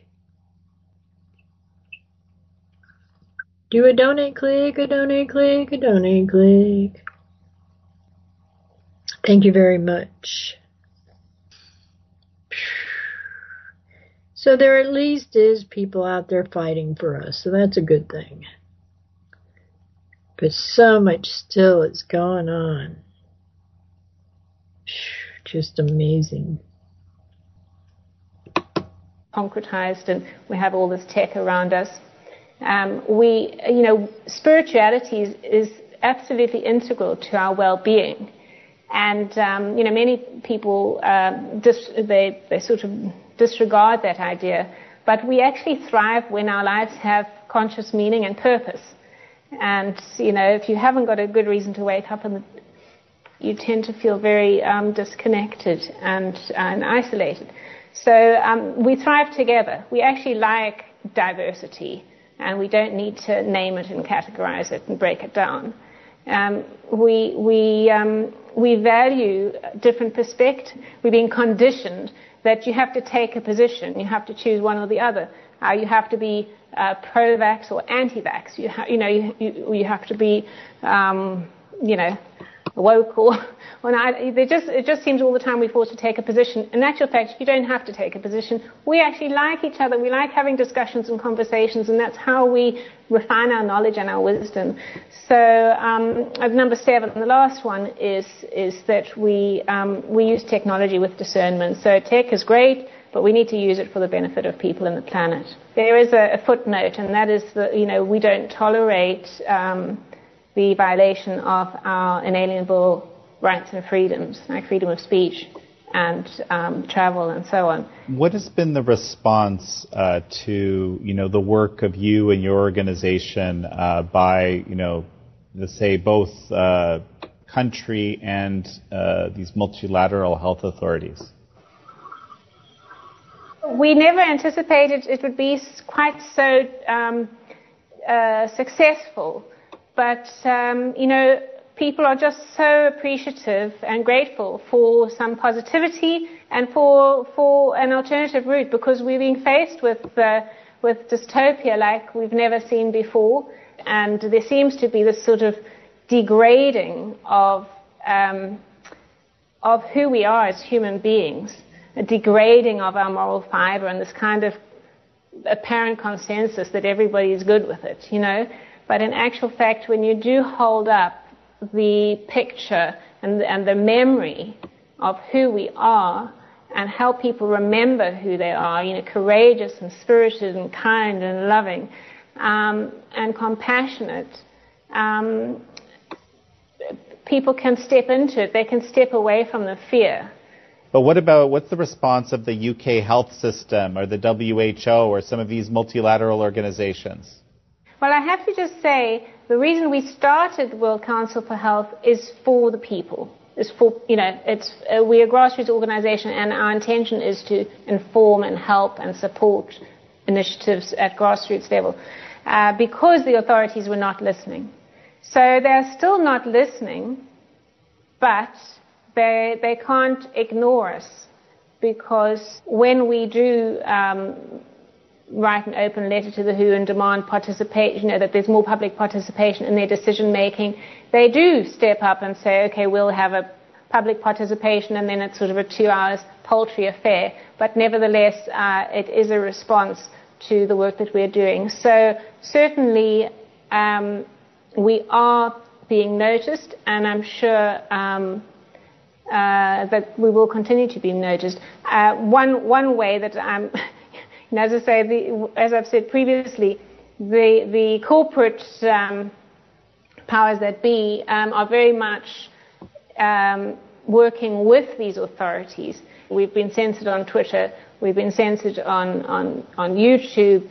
Do a donate click, a donate click, a donate click. Thank you very much. So there at least is people out there fighting for us, so that's a good thing. But so much still is going on. Just amazing. Concretized, and we have all this tech around us. Spirituality is absolutely integral to our well-being. And, many people, they sort of disregard that idea. But we actually thrive when our lives have conscious meaning and purpose. And, if you haven't got a good reason to wake up you tend to feel very disconnected and isolated. So we thrive together. We actually like diversity, and we don't need to name it and categorize it and break it down. We value different perspectives. We've been conditioned that you have to take a position. You have to choose one or the other. You have to be pro-vax or anti-vax. You have to be, woke or it just seems all the time we're forced to take a position. In actual fact, you don't have to take a position. We actually like each other. We like having discussions and conversations, and that's how we refine our knowledge and our wisdom. So, number 7, the last one is that we use technology with discernment. So tech is great, but we need to use it for the benefit of people and the planet. There is a footnote, and that is we don't tolerate the violation of our inalienable rights and freedoms, like freedom of speech and travel and so on. What has been the response to the work of you and your organization by let's say both country and these multilateral health authorities? We never anticipated it would be quite so successful. But, people are just so appreciative and grateful for some positivity and for an alternative route, because we're being faced with dystopia like we've never seen before. And there seems to be this sort of degrading of who we are as human beings, a degrading of our moral fiber, and this kind of apparent consensus that everybody is good with it, But in actual fact, when you do hold up the picture and the memory of who we are and help people remember who they are, courageous and spirited and kind and loving and compassionate, people can step into it. They can step away from the fear. But what's the response of the UK health system or the WHO or some of these multilateral organizations? Well, I have to just say, the reason we started the World Council for Health is for the people. We're a grassroots organization, and our intention is to inform and help and support initiatives at grassroots level, because the authorities were not listening. So they're still not listening, but they can't ignore us, because when we do write an open letter to the WHO and demand participation, that there's more public participation in their decision making, they do step up and say, okay, we'll have a public participation, and then it's sort of a 2 hours paltry affair. But nevertheless, it is a response to the work that we're doing. So certainly we are being noticed, and I'm sure that we will continue to be noticed. One way that I'm as I say, as I've said previously, the corporate powers that be are very much working with these authorities. We've been censored on Twitter, we've been censored on YouTube,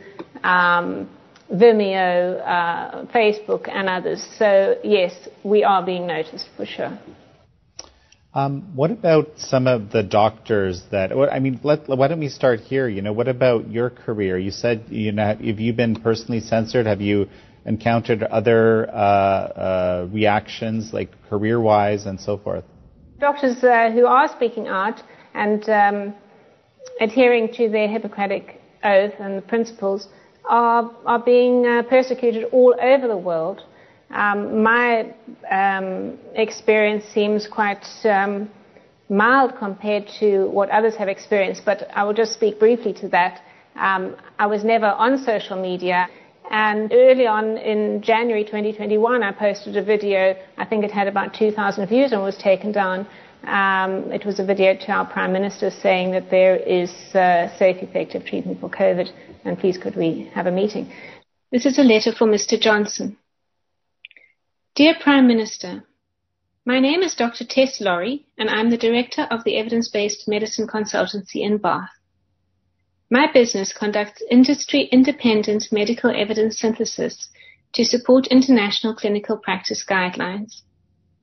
Vimeo, Facebook, and others. So yes, we are being noticed for sure. What about some of the doctors why don't we start here? What about your career? You said, have you been personally censored? Have you encountered other reactions, like career-wise and so forth? Doctors who are speaking out and adhering to their Hippocratic oath and the principles are being persecuted all over the world. My experience seems quite mild compared to what others have experienced, but I will just speak briefly to that. I was never on social media, and early on in January 2021 I posted a video. I think it had about 2,000 views and was taken down. It was a video to our Prime Minister saying that there is safe, effective treatment for COVID, and please could we have a meeting. This is a letter for Mr. Johnson. Dear Prime Minister, my name is Dr. Tess Laurie, and I'm the Director of the Evidence-Based Medicine Consultancy in Bath. My business conducts industry-independent medical evidence synthesis to support international clinical practice guidelines.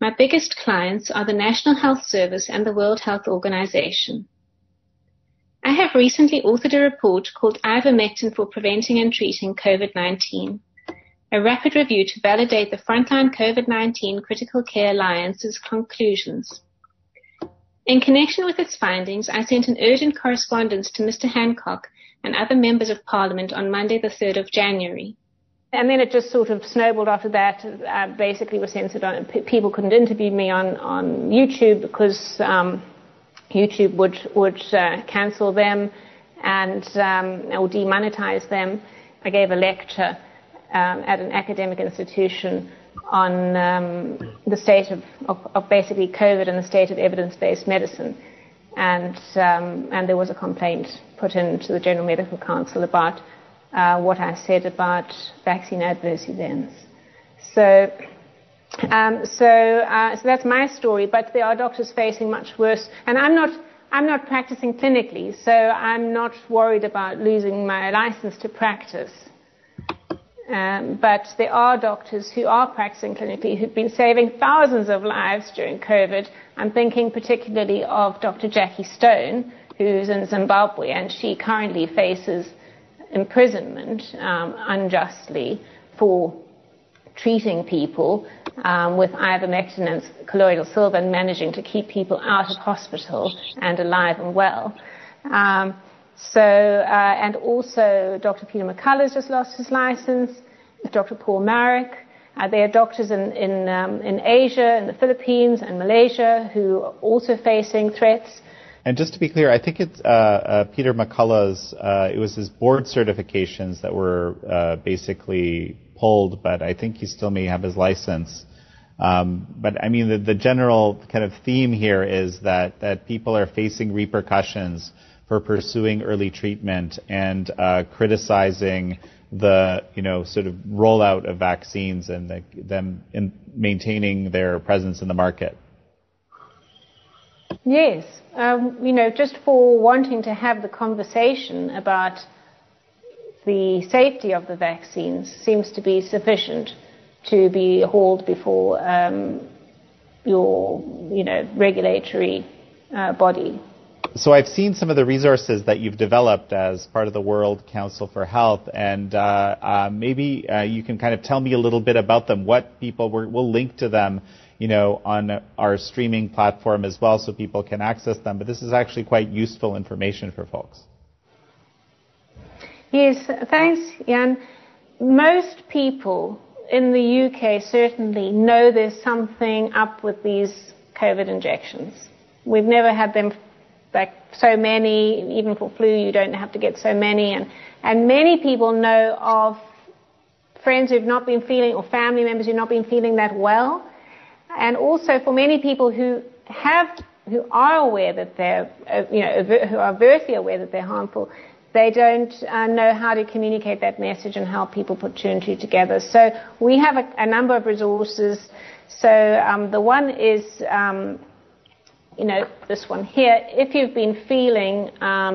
My biggest clients are the National Health Service and the World Health Organization. I have recently authored a report called Ivermectin for Preventing and Treating COVID-19, a rapid review to validate the Frontline COVID-19 Critical Care Alliance's conclusions. In connection with its findings, I sent an urgent correspondence to Mr. Hancock and other members of Parliament on Monday, the 3rd of January. And then it just sort of snowballed after that. Basically was censored on, people couldn't interview me on YouTube because YouTube would cancel them and or demonetize them. I gave a lecture at an academic institution on the state of basically COVID and the state of evidence-based medicine. And there was a complaint put into the General Medical Council about what I said about vaccine adverse events. So that's my story, but there are doctors facing much worse. And I'm not practicing clinically, so I'm not worried about losing my license to practice. But there are doctors who are practicing clinically who've been saving thousands of lives during COVID. I'm thinking particularly of Dr. Jackie Stone, who's in Zimbabwe, and she currently faces imprisonment unjustly for treating people with ivermectin and colloidal silver and managing to keep people out of hospital and alive and well. And also Dr. Peter McCullough's just lost his license, Dr. Paul Marek. There are doctors in Asia, in the Philippines and Malaysia who are also facing threats. And just to be clear, I think it's Peter McCullough's, it was his board certifications that were basically pulled, but I think he still may have his license. But I mean, the general kind of theme here is that people are facing repercussions for pursuing early treatment and criticizing the sort of rollout of vaccines and them in maintaining their presence in the market. Yes, just for wanting to have the conversation about the safety of the vaccines seems to be sufficient to be hauled before your regulatory body. So I've seen some of the resources that you've developed as part of the World Council for Health, and maybe you can kind of tell me a little bit about them. What people we'll link to them, on our streaming platform as well, so people can access them. But this is actually quite useful information for folks. Yes, thanks, Jan. Most people in the UK certainly know there's something up with these COVID injections. We've never had them like so many, even for flu you don't have to get so many, and many people know of friends who've not been feeling, or family members who've not been feeling that well, and also for many people who are aware that they're, who are overtly aware that they're harmful, they don't know how to communicate that message and help people put two and two together. So we have a number of resources. So the one is this one here. If you've been feeling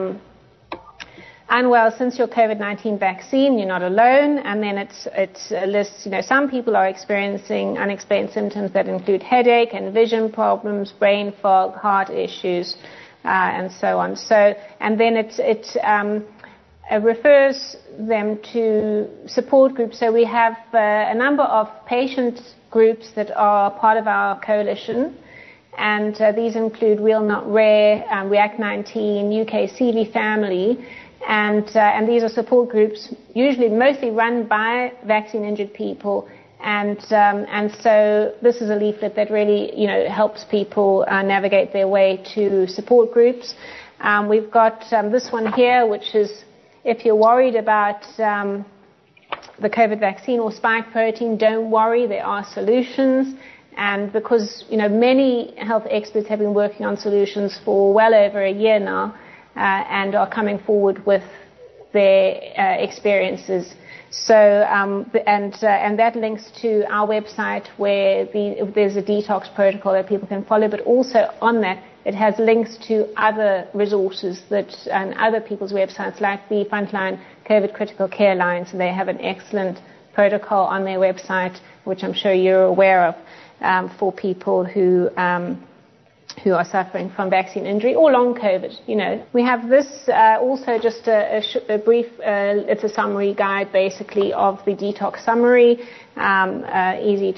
unwell since your COVID-19 vaccine, you're not alone. And then it lists, some people are experiencing unexplained symptoms that include headache and vision problems, brain fog, heart issues, and so on. So, and then it refers them to support groups. So we have a number of patient groups that are part of our coalition. And these include Real Not Rare, React 19, UK CV Family, and these are support groups, usually mostly run by vaccine-injured people. And so this is a leaflet that really, helps people navigate their way to support groups. We've got this one here, which is if you're worried about the COVID vaccine or spike protein, don't worry, there are solutions. And because, many health experts have been working on solutions for well over a year now and are coming forward with their experiences. So, and that links to our website where there's a detox protocol that people can follow, but also on that it has links to other resources and other people's websites like the Frontline COVID Critical Care Alliance. They have an excellent protocol on their website, which I'm sure you're aware of. for people who are suffering from vaccine injury or long COVID. We have this also just a brief, it's a summary guide basically of the detox summary, easy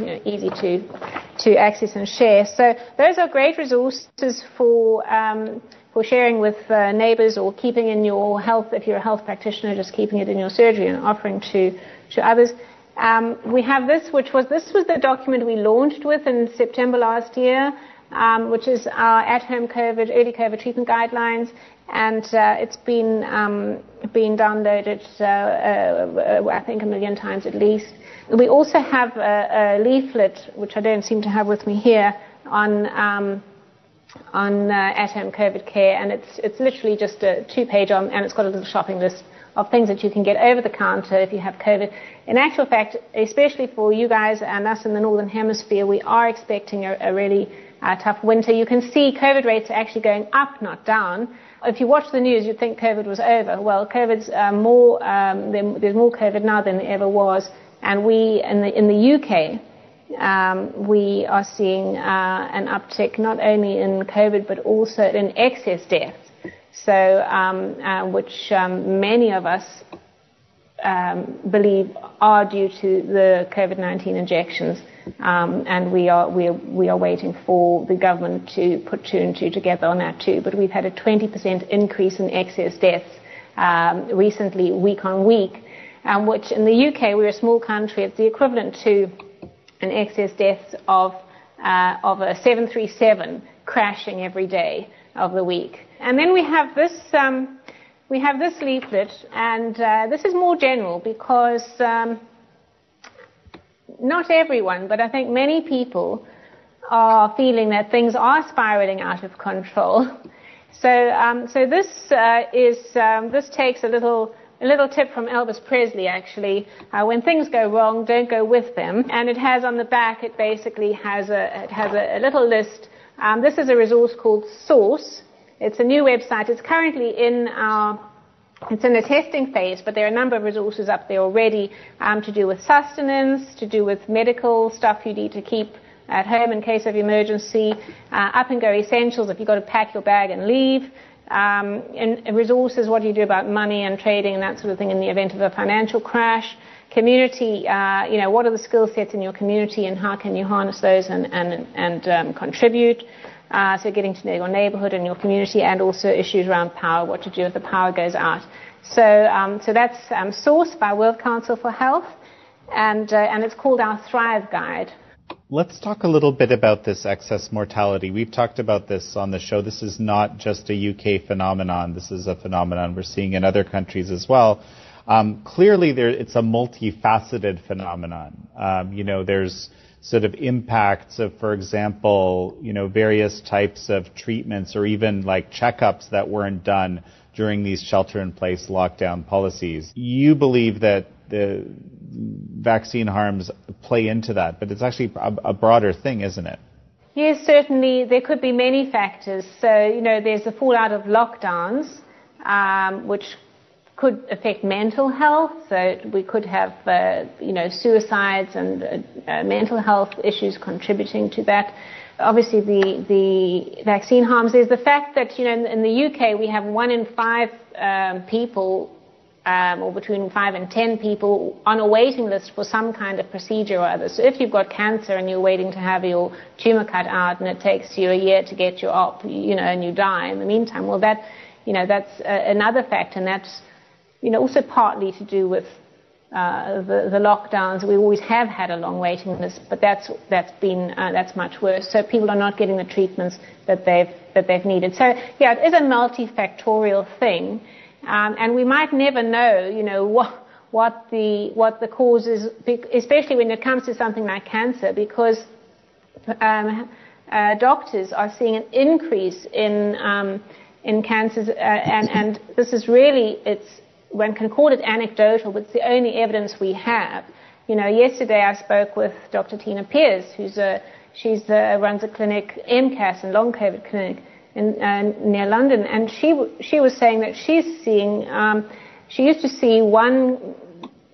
to access and share. So those are great resources for sharing with neighbors or keeping in your health, if you're a health practitioner, just keeping it in your surgery and offering to others. We have this was the document we launched with in September last year, which is our at-home early COVID treatment guidelines, and it's been downloaded, I think 1 million times at least. We also have a leaflet, which I don't seem to have with me here, on at-home COVID care, and it's literally just a 2-page and it's got a little shopping list of things that you can get over the counter if you have COVID. In actual fact, especially for you guys and us in the Northern Hemisphere, we are expecting a really tough winter. You can see COVID rates are actually going up, not down. If you watch the news, you'd think COVID was over. Well, COVID's there's more COVID now than there ever was. And we, in the UK, we are seeing an uptick not only in COVID, but also in excess deaths. So, which many of us believe are due to the COVID-19 injections, and we are waiting for the government to put 2 and 2 together on that too. But we've had a 20% increase in excess deaths recently, week on week, which in the UK, we're a small country, it's the equivalent to an excess deaths of a 737 crashing every day of the week. And then we have this leaflet, and this is more general because not everyone, but I think many people are feeling that things are spiraling out of control. So this takes a little tip from Elvis Presley, actually. When things go wrong, don't go with them. And it has on the back, it basically has a little list. This is a resource called Source. It's a new website. It's currently it's in the testing phase, but there are a number of resources up there already to do with sustenance, to do with medical stuff you need to keep at home in case of emergency, up and go essentials if you've got to pack your bag and leave, and resources, what do you do about money and trading and that sort of thing in the event of a financial crash, community, what are the skill sets in your community and how can you harness those and contribute. So getting to know your neighborhood and your community, and also issues around power, what to do if the power goes out. So that's Source by World Council for Health, and it's called our Thrive Guide. Let's talk a little bit about this excess mortality. We've talked about this on the show. This is not just a UK phenomenon. This is a phenomenon we're seeing in other countries as well. Clearly, it's a multifaceted phenomenon. There's sort of impacts of, for example, various types of treatments or even like checkups that weren't done during these shelter-in-place lockdown policies. You believe that the vaccine harms play into that, but it's actually a broader thing, isn't it? Yes, certainly. There could be many factors. So, there's the fallout of lockdowns, which could affect mental health. So we could have, suicides and mental health issues contributing to that. Obviously, the vaccine harms. There's the fact that, in the UK, we have 1 in 5 people, or between 5 and 10 people on a waiting list for some kind of procedure or other. So if you've got cancer and you're waiting to have your tumor cut out and it takes you a year to get your op, and you die in the meantime, well, that's another factor, and that's also partly to do with the lockdowns. We always have had a long waiting list, but that's much worse. So people are not getting the treatments that they've needed. So yeah, it is a multifactorial thing, and we might never know, what the cause is, especially when it comes to something like cancer, because doctors are seeing an increase in cancers, and this is really, one can call it anecdotal, but it's the only evidence we have. Yesterday I spoke with Dr. Tina Pierce, she runs a clinic, MCAS, and long COVID clinic near London, and she was saying that she's seeing, she used to see one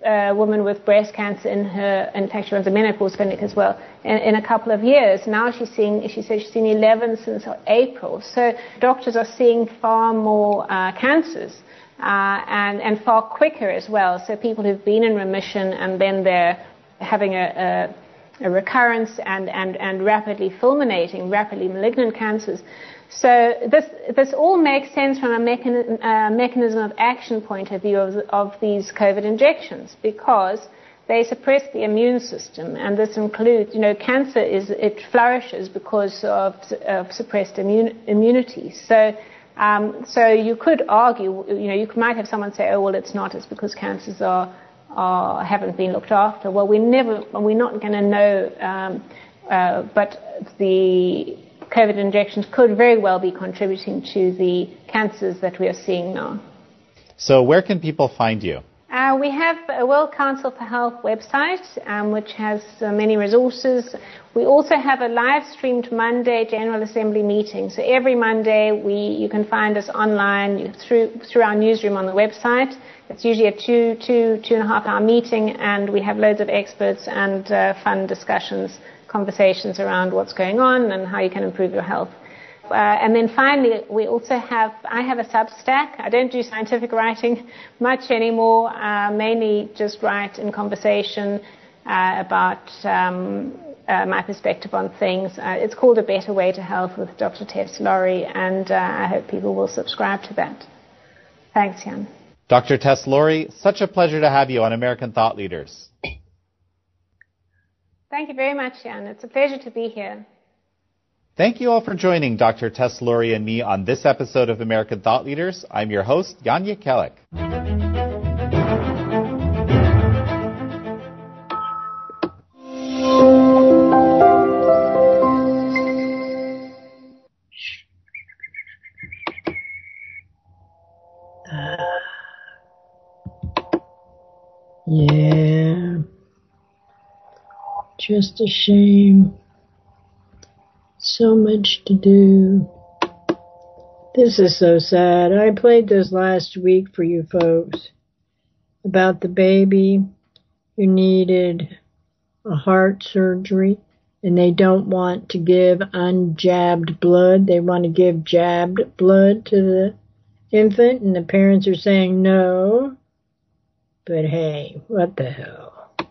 woman with breast cancer in fact, she runs a menopause clinic as well, in a couple of years. Now she said she's seen 11 since April. So doctors are seeing far more cancers and far quicker as well. So people who've been in remission and then they're having a recurrence and rapidly fulminating, rapidly malignant cancers. So this all makes sense from a mechanism of action point of view of these COVID injections, because they suppress the immune system, and this includes, cancer it flourishes because of suppressed immunity. So you could argue, you might have someone say, oh well, it's not, it's because cancers haven't been looked after. Well, we're not going to know, but the COVID injections could very well be contributing to the cancers that we are seeing now. So where can people find you? We have a World Council for Health website, which has many resources. We also have a live-streamed Monday General Assembly meeting. So every Monday, you can find us online through our newsroom on the website. It's usually a 2.5 hour meeting, and we have loads of experts and fun discussions, conversations around what's going on and how you can improve your health. And then finally, I have a Substack. I don't do scientific writing much anymore, mainly just write in conversation about my perspective on things. It's called A Better Way to Health with Dr. Tess Lawrie, and I hope people will subscribe to that. Thanks, Jan. Dr. Tess Lawrie, such a pleasure to have you on American Thought Leaders. Thank you very much, Jan. It's a pleasure to be here. Thank you all for joining Dr. Tess Lawrie and me on this episode of American Thought Leaders. I'm your host, Jan Jekielek. Yeah. Just a shame. So much to do. This is so sad. I played this last week for you folks about the baby who needed a heart surgery, and they don't want to give unjabbed blood. They want to give jabbed blood to the infant, and the parents are saying no. But hey, what the hell?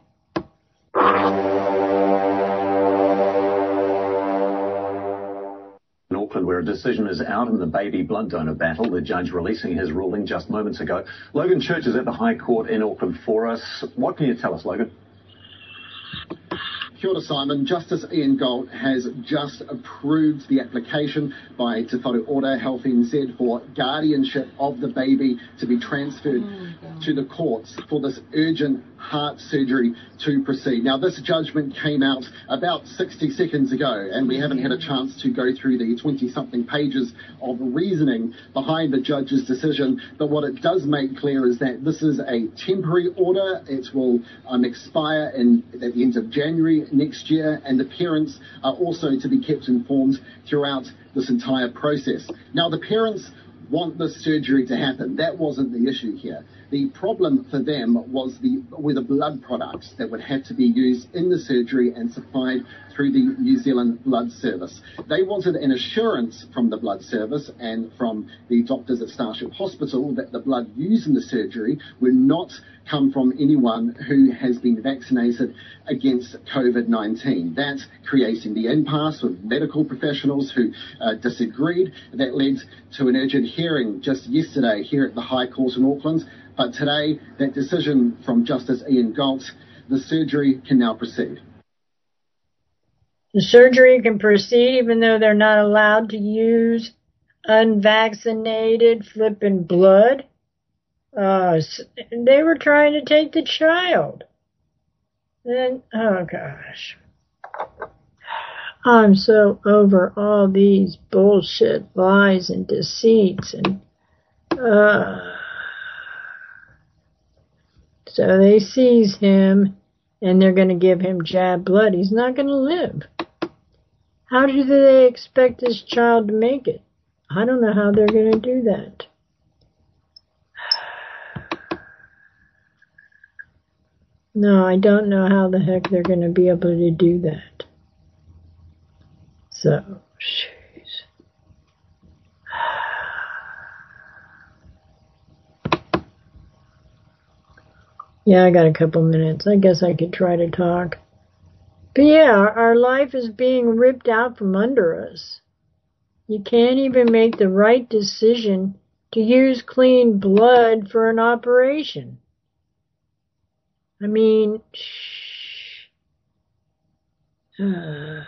In Auckland, where a decision is out in the baby blood donor battle, the judge releasing his ruling just moments ago. Logan Church is at the High Court in Auckland for us. What can you tell us, Logan? Kia ora, Simon. Justice Ian Galt has just approved the application by Te Whare Ora Health NZ for guardianship of the baby to be transferred to the courts for this urgent heart surgery to proceed. Now, this judgment came out about 60 seconds ago, and we haven't had a chance to go through the 20-something pages of reasoning behind the judge's decision, but what it does make clear is that this is a temporary order. It will expire at the end of January next year, and the parents are also to be kept informed throughout this entire process. Now, the parents want this surgery to happen. That wasn't the issue here. The problem for them were the blood products that would have to be used in the surgery and supplied through the New Zealand Blood Service. They wanted an assurance from the Blood Service and from the doctors at Starship Hospital that the blood used in the surgery would not come from anyone who has been vaccinated against COVID-19. That's creating the impasse with medical professionals who disagreed. That led to an urgent hearing just yesterday here at the High Court in Auckland. But today, that decision from Justice Ian Galt, the surgery can now proceed. The surgery can proceed even though they're not allowed to use unvaccinated flippin' blood. They were trying to take the child. Then, oh gosh. I'm so over all these bullshit lies and deceits and, so they seize him, and they're going to give him jab blood. He's not going to live. How do they expect this child to make it? I don't know how they're going to do that. No, I don't know how the heck they're going to be able to do that. So, jeez. Yeah, I got a couple minutes. I guess I could try to talk. But yeah, our life is being ripped out from under us. You can't even make the right decision to use clean blood for an operation. I mean, yeah,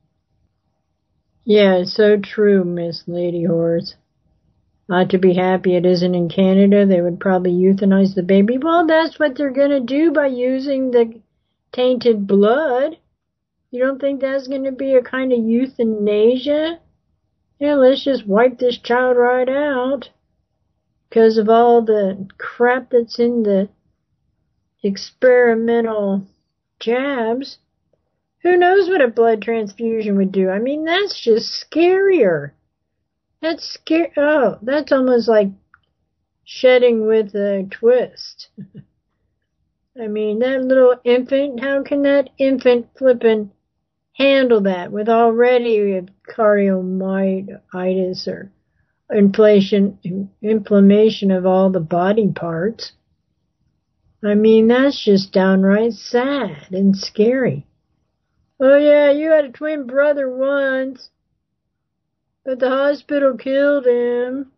it's so true, Miss Lady Horse. Ought to be happy it isn't in Canada. They would probably euthanize the baby. Well, that's what they're going to do by using the tainted blood. You don't think that's going to be a kind of euthanasia? Yeah, let's just wipe this child right out because of all the crap that's in the experimental jabs. Who knows what a blood transfusion would do? I mean, that's just scarier. That's scary. Oh, that's almost like shedding with a twist. I mean, that little infant, how can that infant flippin' handle that with already cardiomyositis or inflammation of all the body parts? I mean, that's just downright sad and scary. Oh yeah, you had a twin brother once, but the hospital killed him.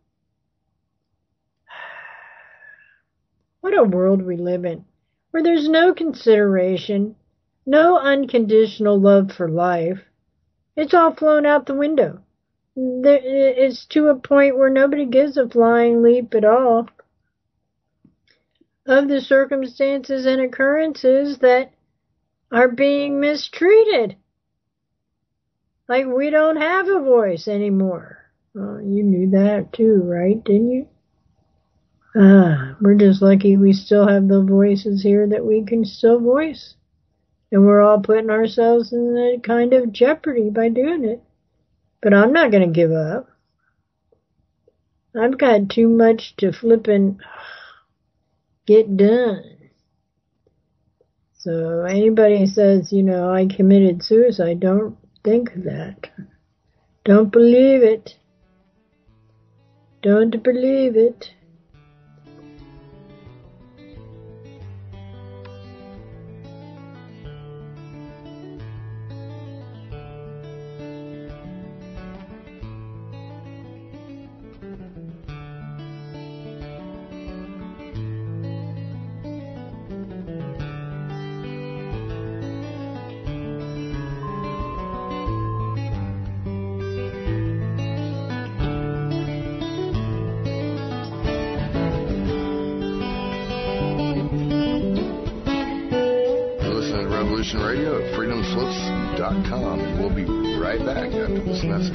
What a world we live in, where there's no consideration, no unconditional love for life. It's all flown out the window. It's to a point where nobody gives a flying leap at all of the circumstances and occurrences that are being mistreated. Like we don't have a voice anymore. Well, you knew that too, right? Didn't you? We're just lucky we still have the voices here that we can still voice. And we're all putting ourselves in a kind of jeopardy by doing it. But I'm not going to give up. I've got too much to flippin' get done. So anybody says, I committed suicide, don't think that. Don't believe it. Don't believe it. Radio at freedomslips.com, and we'll be right back after this message.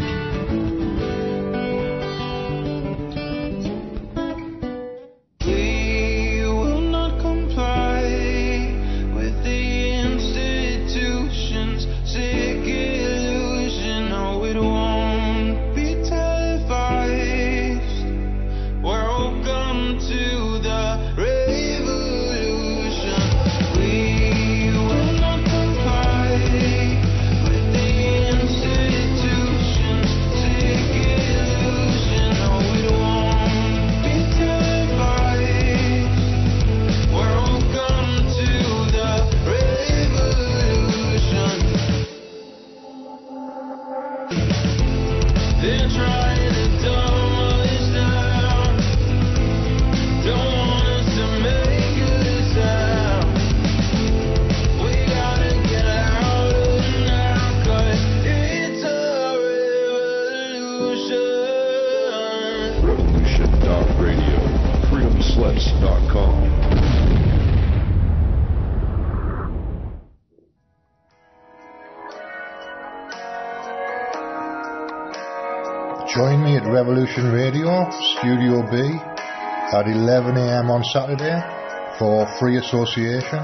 Revolution.radio, freedomslips.com. Join me at Revolution Radio, Studio B, at 11 a.m. on Saturday for Free Association,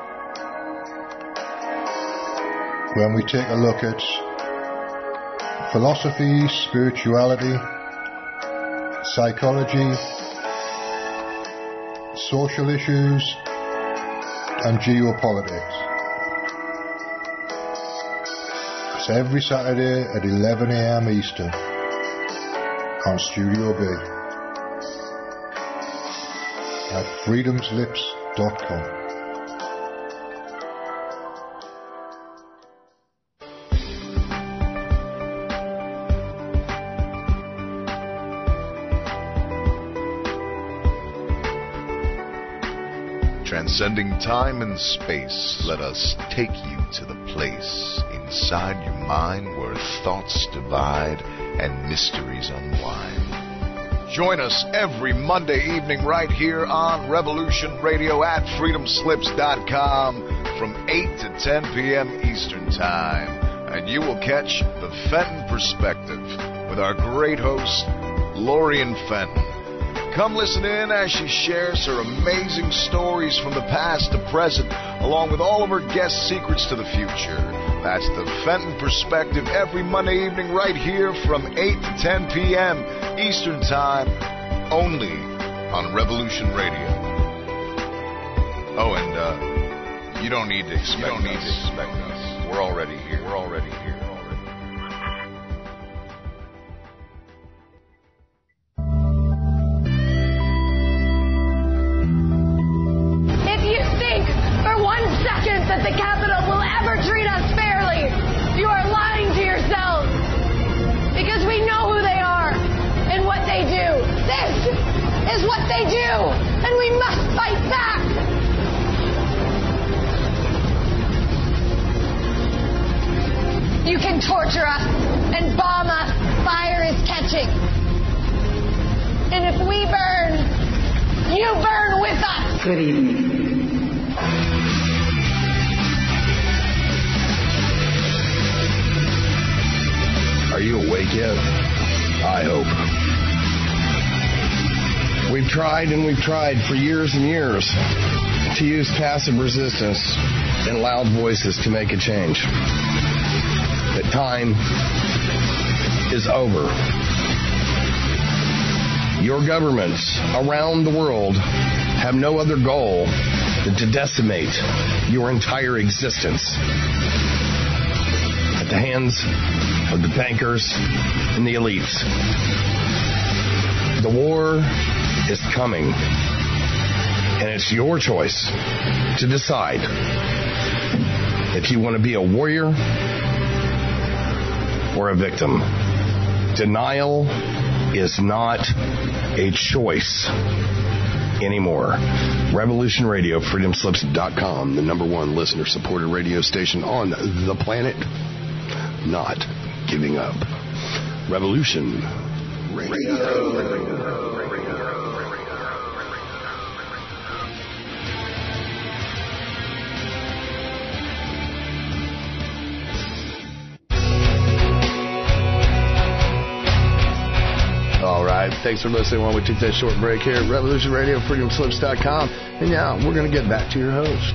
when we take a look at philosophy, spirituality, psychology, social issues, and geopolitics. It's every Saturday at 11 a.m. Eastern on Studio B at freedomslips.com. Transcending time and space, let us take you to the place inside your mind where thoughts divide and mysteries unwind. Join us every Monday evening right here on Revolution Radio at freedomslips.com from 8 to 10 p.m. Eastern Time. And you will catch the Fenton Perspective with our great host, Lorian Fenton. Come listen in as she shares her amazing stories from the past to present, along with all of her guest secrets to the future. That's the Fenton Perspective every Monday evening right here from 8 to 10 p.m. Eastern Time, only on Revolution Radio. Oh, and you don't need to expect us. We're already here. That the Capitol will ever treat us fairly. You are lying to yourselves because we know who they are and what they do. This is what they do, and we must fight back. You can torture us and bomb us. Fire is catching. And if we burn, you burn with us. Good evening. Are you awake yet? I hope. We've tried and we've tried for years and years to use passive resistance and loud voices to make a change. But time is over. Your governments around the world have no other goal than to decimate your entire existence at the hands of the bankers and the elites. The war is coming, and it's your choice to decide if you want to be a warrior or a victim. Denial is not a choice anymore. Revolution Radio, freedomslips.com, the #1 listener-supported radio station on the planet. Not giving up. Revolution Radio. All right, thanks for listening while we take that short break here at Revolution Radio, freedomslips.com. And now we're going to get back to your host.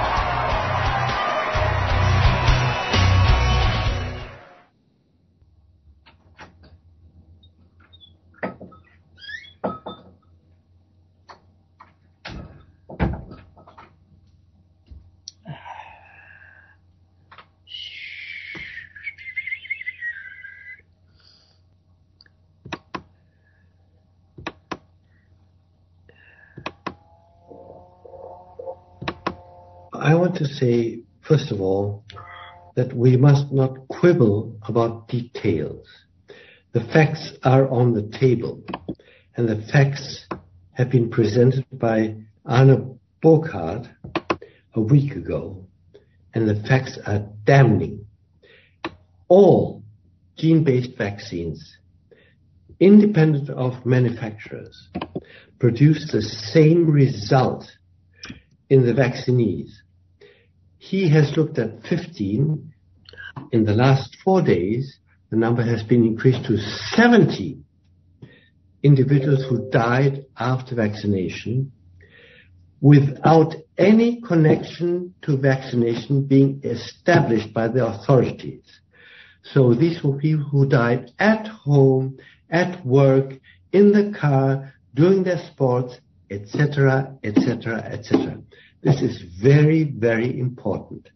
I want to say, first of all, that we must not quibble about details. The facts are on the table, and the facts have been presented by Arne Burkhardt a week ago, and the facts are damning. All gene-based vaccines, independent of manufacturers, produce the same result in the vaccinees. He has looked at 15. In the last 4 days, the number has been increased to 70 individuals who died after vaccination without any connection to vaccination being established by the authorities. So these were people who died at home, at work, in the car, doing their sports, etc., etc., etc. This is very, very important.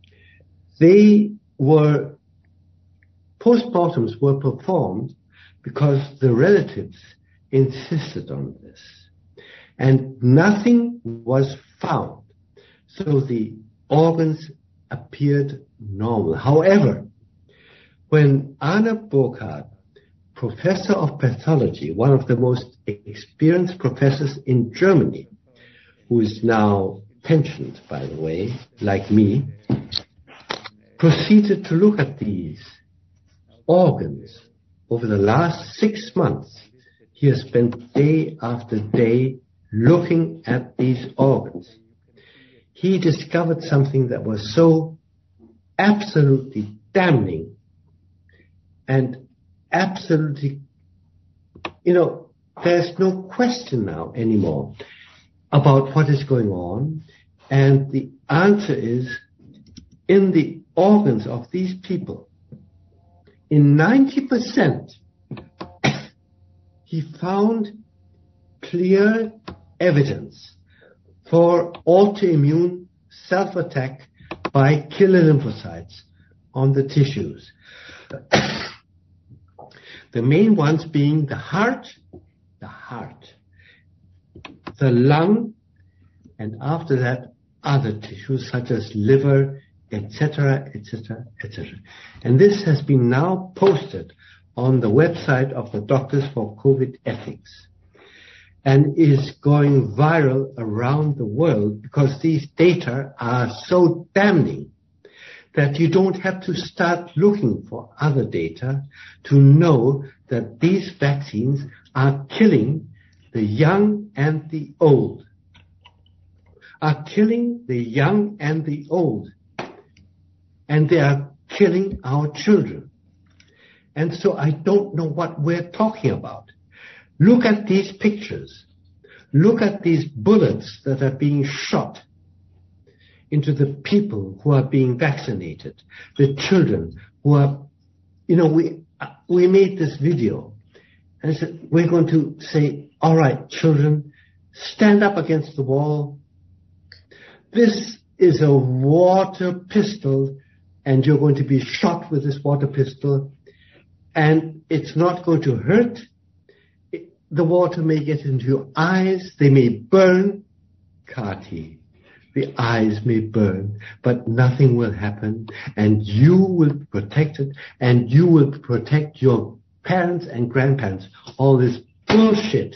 Postmortems were performed because the relatives insisted on this. And nothing was found. So the organs appeared normal. However, when Anna Burkhardt, professor of pathology, one of the most experienced professors in Germany, who is now pensioned, by the way, like me, proceeded to look at these organs over the last 6 months. He has spent day after day looking at these organs. He discovered something that was so absolutely damning and absolutely, there's no question now anymore about what is going on. And the answer is, in the organs of these people, in 90%, he found clear evidence for autoimmune self-attack by killer lymphocytes on the tissues. The main ones being the heart, the lung, and after that, other tissues such as liver, etc., etc., etc. And this has been now posted on the website of the Doctors for COVID Ethics and is going viral around the world because these data are so damning that you don't have to start looking for other data to know that these vaccines are killing the young and the old. Are killing the young and the old. And they are killing our children. And so I don't know what we're talking about. Look at these pictures. Look at these bullets that are being shot into the people who are being vaccinated, the children who are, we made this video and said, we're going to say, all right, children, stand up against the wall. This is a water pistol, and you're going to be shot with this water pistol, and it's not going to hurt. The water may get into your eyes. They may burn. Kati, the eyes may burn, but nothing will happen, and you will be protected, and you will protect your parents and grandparents. All this bullshit.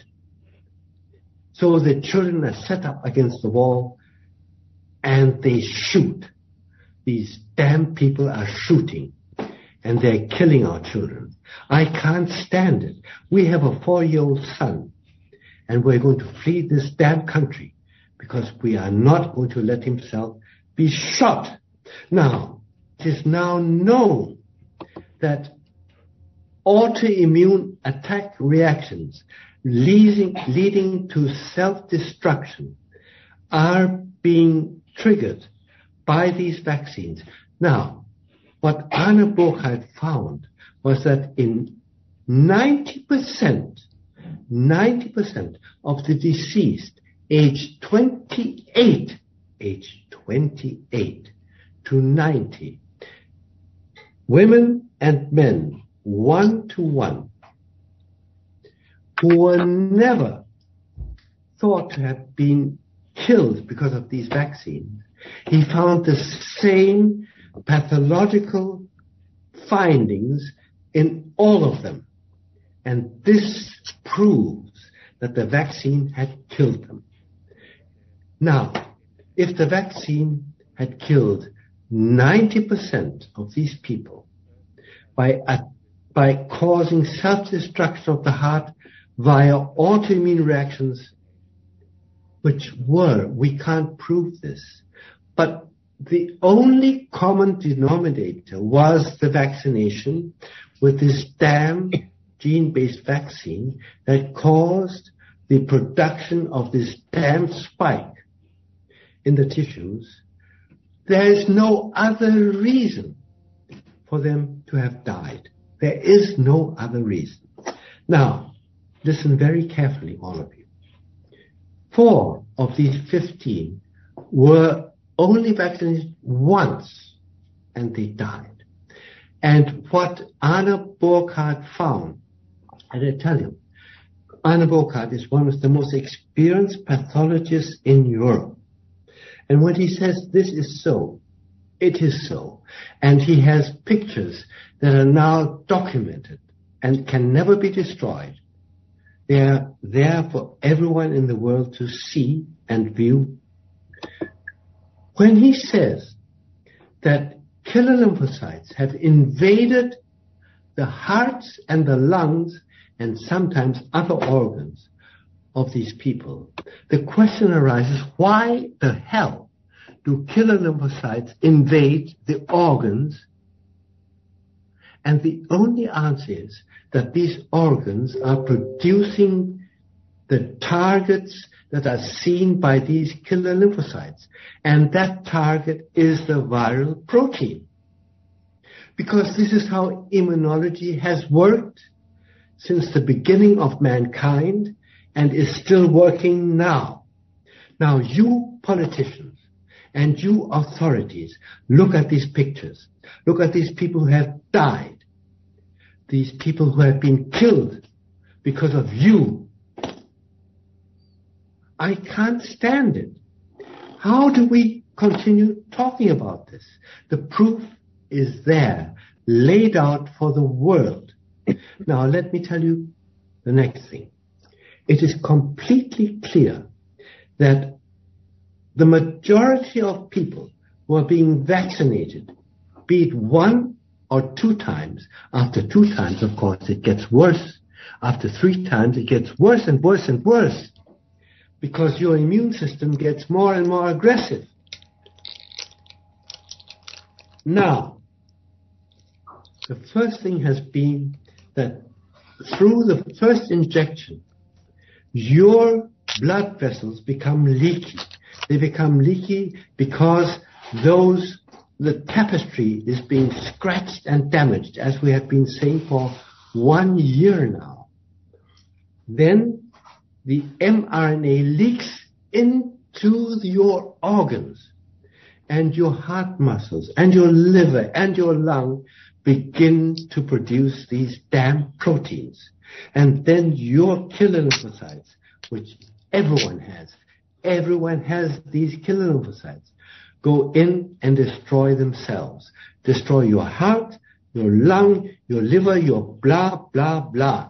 So the children are set up against the wall, and they shoot. These damn people are shooting, and they're killing our children. I can't stand it. We have a 4-year-old son, and we're going to flee this damn country because we are not going to let himself be shot. Now, it is now known that autoimmune attack reactions leading to self-destruction are being triggered by these vaccines. Now, what Anna Burkhardt found was that in 90% of the deceased aged 28 to 90, women and men, 1-to-1, who were never thought to have been killed because of these vaccines, he found the same pathological findings in all of them. And this proves that the vaccine had killed them. Now, if the vaccine had killed 90% of these people by causing self-destruction of the heart via autoimmune reactions, we can't prove this, but the only common denominator was the vaccination with this damn gene-based vaccine that caused the production of this damn spike in the tissues. There is no other reason for them to have died. There is no other reason. Now, listen very carefully, all of you. 4 of these 15 were only vaccinated once and they died. And what Anna Burkhardt found, and I tell you, Anna Burkhardt is one of the most experienced pathologists in Europe. And when he says this is so, it is so. And he has pictures that are now documented and can never be destroyed. They are there for everyone in the world to see and view. When he says that killer lymphocytes have invaded the hearts and the lungs and sometimes other organs of these people, the question arises, why the hell do killer lymphocytes invade the organs? And the only answer is that these organs are producing the targets that are seen by these killer lymphocytes. And that target is the viral protein. Because this is how immunology has worked since the beginning of mankind and is still working now. Now, you politicians and you authorities, look at these pictures. Look at these people who have died. These people who have been killed because of you. I can't stand it. How do we continue talking about this? The proof is there, laid out for the world. Now, let me tell you the next thing. It is completely clear that the majority of people who are being vaccinated, be it 1 or 2 times, after 2 times, of course, it gets worse. After 3 times, it gets worse and worse and worse, because your immune system gets more and more aggressive. Now, the first thing has been that through the first injection, your blood vessels become leaky. They become leaky because the tapestry is being scratched and damaged, as we have been saying for 1 year now. Then the mRNA leaks into your organs, and your heart muscles and your liver and your lung begin to produce these damn proteins. And then your killer lymphocytes, which everyone has these killer lymphocytes, go in and destroy themselves. Destroy your heart, your lung, your liver, your blah, blah, blah.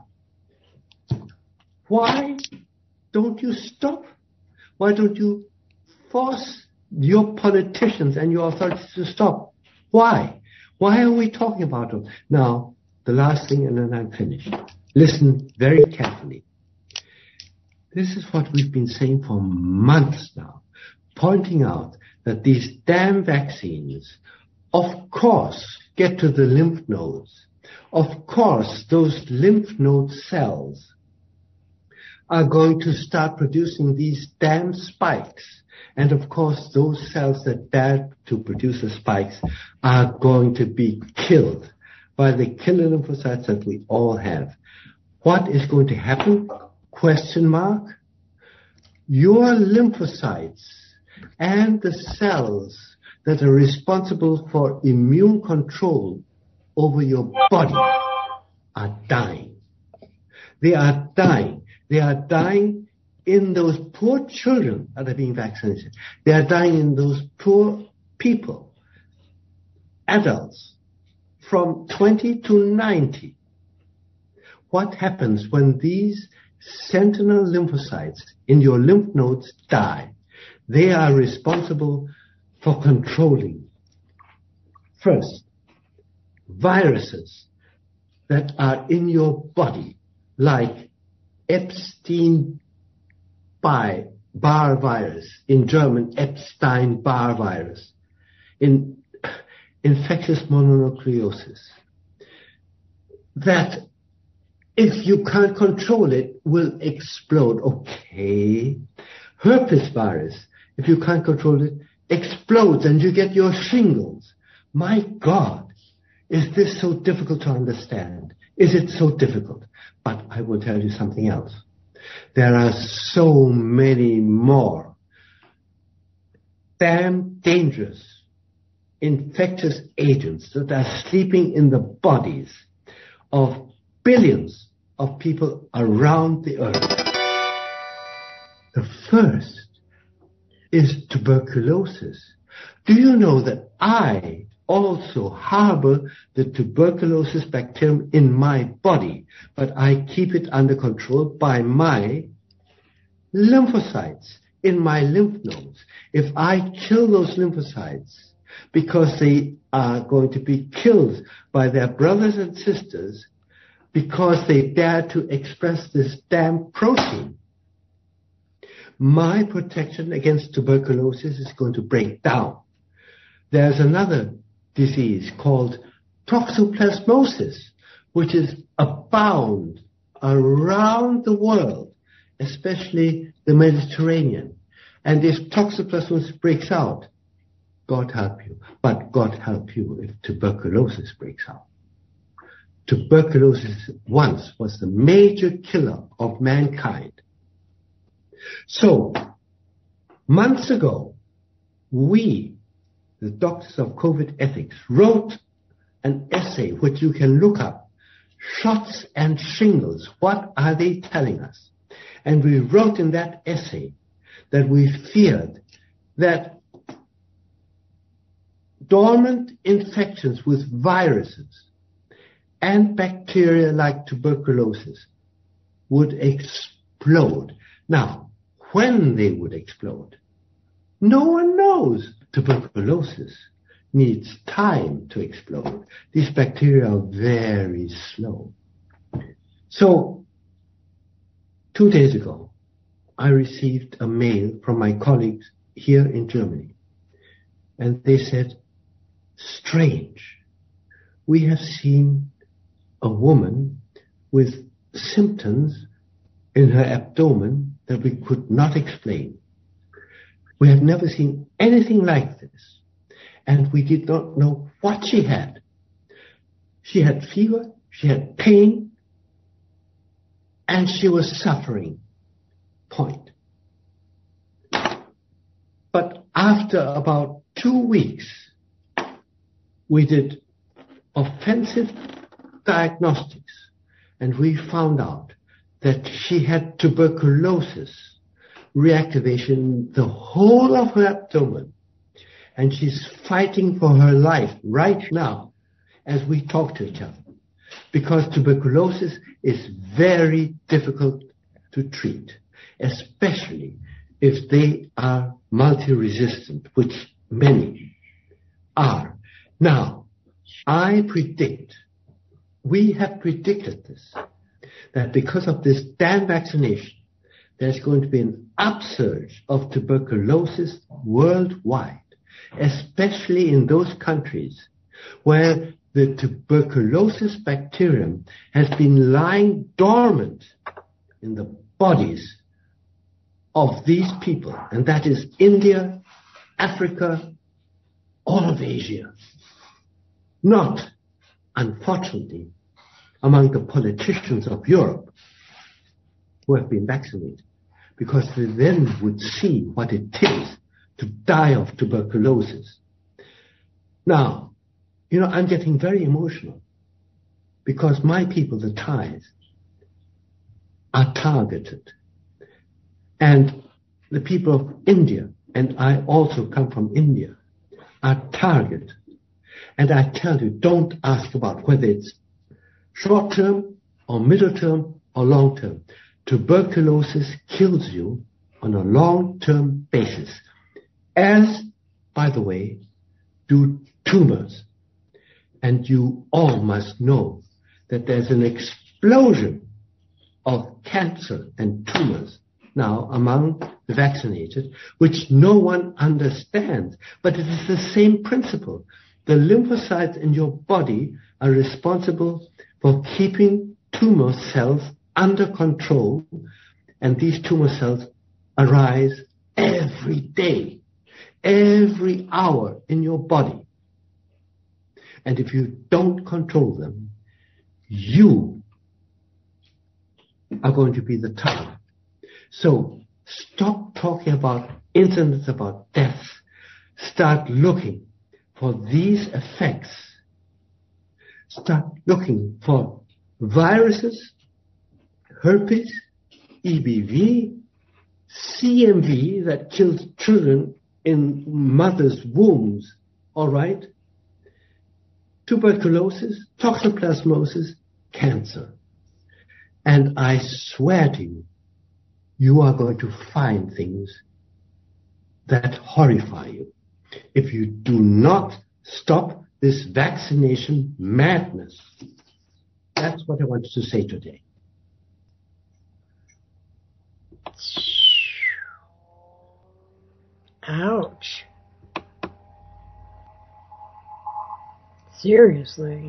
Why don't you stop? Why don't you force your politicians and your authorities to stop? Why? Why are we talking about it? Now, the last thing, and then I'm finished. Listen very carefully. This is what we've been saying for months now, pointing out that these damn vaccines, of course, get to the lymph nodes. Of course, those lymph node cells are going to start producing these damn spikes. And of course, those cells that dare to produce the spikes are going to be killed by the killer lymphocytes that we all have. What is going to happen? Question mark. Your lymphocytes and the cells that are responsible for immune control over your body are dying. They are dying. They are dying in those poor children that are being vaccinated. They are dying in those poor people, adults, from 20 to 90. What happens when these sentinel lymphocytes in your lymph nodes die? They are responsible for controlling, first, viruses that are in your body, like Epstein-Barr virus, in German, Epstein-Barr virus, in infectious mononucleosis, that if you can't control it, will explode. Okay. Herpes virus, if you can't control it, explodes and you get your shingles. My God, is this so difficult to understand? Is it so difficult? But I will tell you something else. There are so many more damn dangerous infectious agents that are sleeping in the bodies of billions of people around the earth. The first is tuberculosis. Do you know that I also harbor the tuberculosis bacterium in my body, but I keep it under control by my lymphocytes in my lymph nodes? If I kill those lymphocytes because they are going to be killed by their brothers and sisters because they dare to express this damn protein, my protection against tuberculosis is going to break down. There's another disease called toxoplasmosis, which is abound around the world, especially the Mediterranean. And if toxoplasmosis breaks out, God help you. But God help you if tuberculosis breaks out. Tuberculosis once was the major killer of mankind. So, months ago, we, the Doctors of COVID Ethics, wrote an essay which you can look up, Shots and Shingles, what are they telling us? And we wrote in that essay that we feared that dormant infections with viruses and bacteria like tuberculosis would explode. Now, when they would explode, no one knows. Tuberculosis needs time to explode. These bacteria are very slow. So, 2 days ago, I received a mail from my colleagues here in Germany. And they said, strange, we have seen a woman with symptoms in her abdomen that we could not explain. We have never seen anything like this. And we did not know what she had. She had fever, she had pain, and she was suffering. Point. But after about 2 weeks, we did offensive diagnostics, and we found out that she had tuberculosis reactivation the whole of her abdomen, and she's fighting for her life right now as we talk to each other, because tuberculosis is very difficult to treat, especially if they are multi-resistant, which many are. Now, I predict, we have predicted this, that because of this damn vaccination, there's going to be an upsurge of tuberculosis worldwide, especially in those countries where the tuberculosis bacterium has been lying dormant in the bodies of these people, and that is India, Africa, all of Asia. Not, unfortunately, among the politicians of Europe who have been vaccinated, because they then would see what it is to die of tuberculosis. Now, you know, I'm getting very emotional because my people, the Thais, are targeted. And the people of India, and I also come from India, are targeted. And I tell you, don't ask about whether it's short term or middle term or long term. Tuberculosis kills you on a long-term basis. As, by the way, do tumors. And you all must know that there's an explosion of cancer and tumors now among the vaccinated, which no one understands. But it is the same principle. The lymphocytes in your body are responsible for keeping tumor cells under control, and these tumor cells arise every day, every hour in your body. And if you don't control them, you are going to be the target. So stop talking about incidents, about deaths. start looking for these effects. Start looking for viruses, herpes, EBV, CMV that kills children in mothers' wombs, all right? Tuberculosis, toxoplasmosis, cancer. And I swear to you, you are going to find things that horrify you if you do not stop this vaccination madness. That's what I wanted to say today. Ouch. Seriously.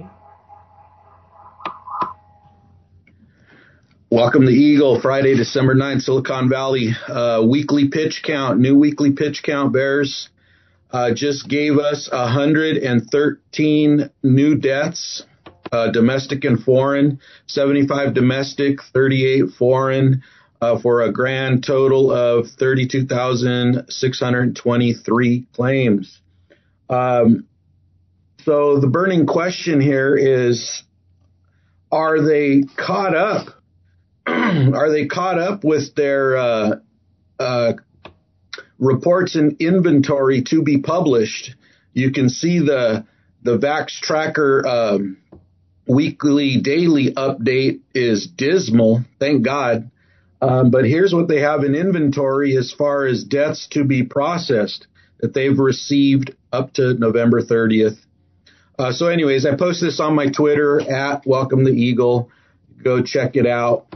Welcome to Eagle, Friday, December 9th, Silicon Valley. Weekly pitch count, new weekly pitch count, Bears. Just gave us 113 new deaths, domestic and foreign, 75 domestic, 38 foreign, for a grand total of 32,623 claims. So the burning question here is, are they caught up? Are they caught up with their reports and inventory to be published? You can see the Vax Tracker weekly, daily update is dismal, thank God. But here's what they have in inventory as far as deaths to be processed that they've received up to November 30th. So anyways, I posted this on my Twitter at Welcome the Eagle. Go check it out.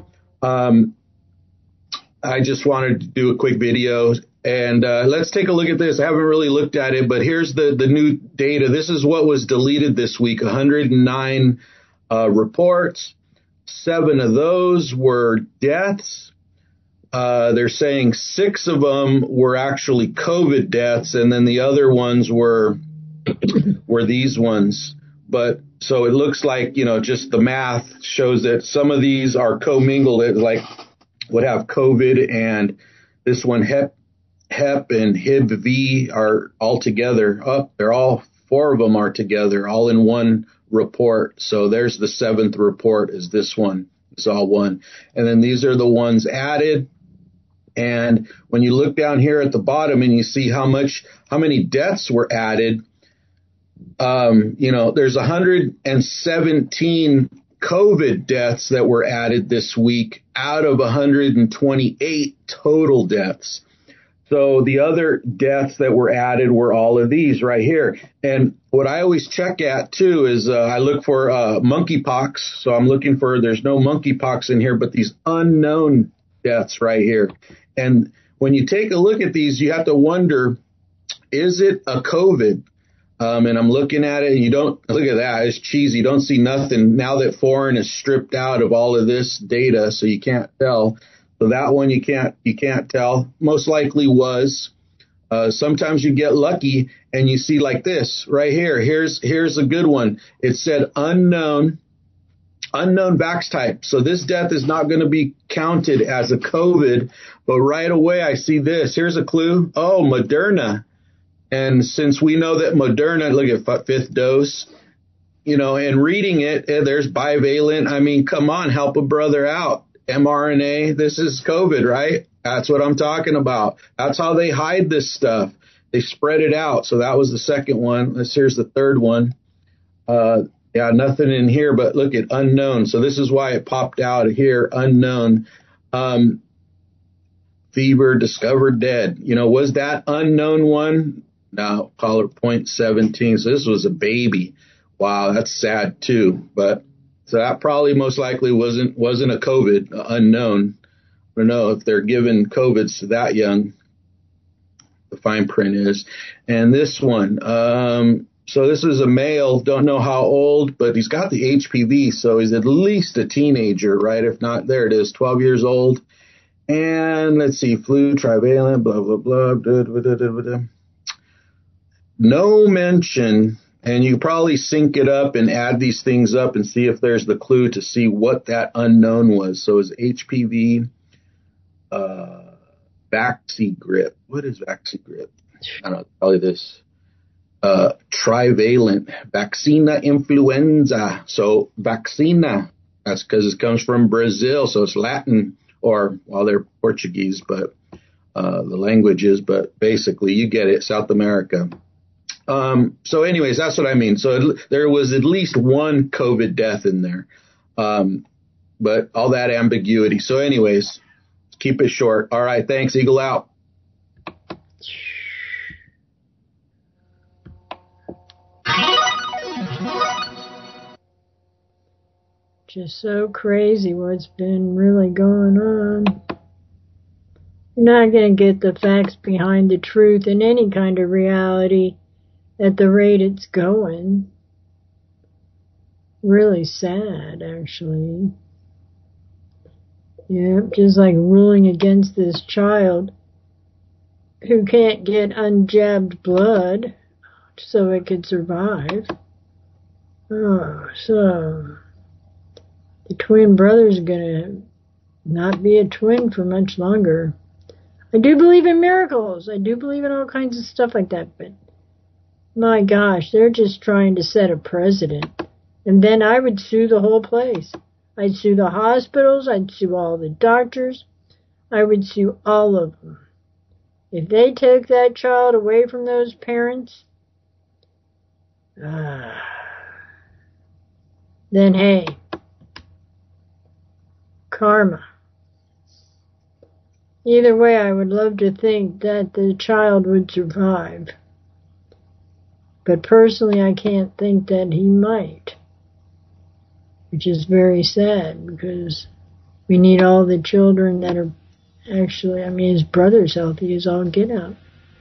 I just wanted to do a quick video, and let's take a look at this. I haven't really looked at it, but here's the new data. This is what was deleted this week, 109 reports. 7 of those were deaths. They're saying 6 of them were actually COVID deaths, and then the other ones were these ones. But so it looks like, just the math shows that some of these are commingled. It like would have COVID, and this one Hep and Hib-V are all together. They're all 4 of them are together, all in one report. So there's the 7th report is this one. It's all one. And then these are the ones added. And when you look down here at the bottom and you see how many deaths were added, there's 117 COVID deaths that were added this week out of 128 total deaths. So the other deaths that were added were all of these right here. And what I always check at, too, is I look for monkeypox. So I'm looking for, there's no monkeypox in here, but these unknown deaths right here. And when you take a look at these, you have to wonder, is it a COVID? And I'm looking at it, and you don't look at that. It's cheesy. You don't see nothing now that foreign is stripped out of all of this data, so you can't tell. So that one you can't tell. Most likely was. Sometimes you get lucky and you see like this right here. Here's a good one. It said unknown vax type. So this death is not going to be counted as a COVID. But right away I see this. Here's a clue. Oh, Moderna. And since we know that Moderna, look at 5th dose, and reading it, there's bivalent. I mean, come on, help a brother out. mRNA, this is COVID, right? That's what I'm talking about. That's how they hide this stuff. They spread it out. So that was the second one. Here's the third one. Nothing in here, but look at unknown. So this is why it popped out here, unknown. Fever discovered dead. Was that unknown one? No, caller 0.17. So this was a baby. Wow, that's sad too. But so that probably most likely wasn't a COVID, unknown. I don't know if they're giving COVIDs to that young. The fine print is. And this one, so this is a male, don't know how old, but he's got the HPV, so he's at least a teenager, right? If not, there it is, 12 years old. And let's see, flu, trivalent, blah, blah, blah, no mention, and you probably sync it up and add these things up and see if there's the clue to see what that unknown was. So is HPV, Vaxigrip. What is Vaxigrip? I don't know, probably this trivalent vaccina influenza. So vaccina, that's because it comes from Brazil, so it's Latin, or, well, they're Portuguese, but the language is, but basically you get it, South America. So anyways, that's what I mean. So there was at least one COVID death in there, but all that ambiguity. So anyways, keep it short. All right, thanks, Eagle out. Just so crazy what's been really going on. You're not going to get the facts behind the truth in any kind of reality at the rate it's going. Really sad, actually. Yep, just like ruling against this child who can't get unjabbed blood so it could survive. Oh, so the twin brother's gonna not be a twin for much longer. I do believe in miracles. I do believe in all kinds of stuff like that, but my gosh, they're just trying to set a precedent. And then I would sue the whole place. I'd sue the hospitals. I'd sue all the doctors. I would sue all of them. If they took that child away from those parents, then hey, karma. Either way, I would love to think that the child would survive. But personally, I can't think that he might. Which is very sad, because we need all the children that are actually, I mean, his brother's healthy as all get out.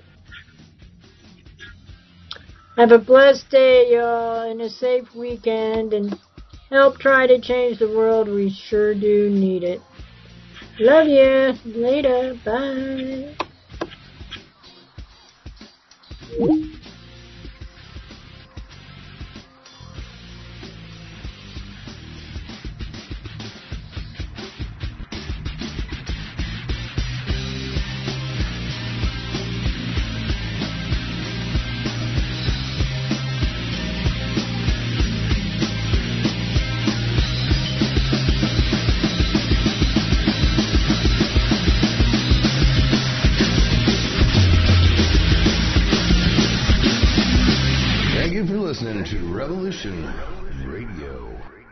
Have a blessed day, y'all, and a safe weekend, and help try to change the world. We sure do need it. Love you. Later. Bye. Listening to Revolution Radio.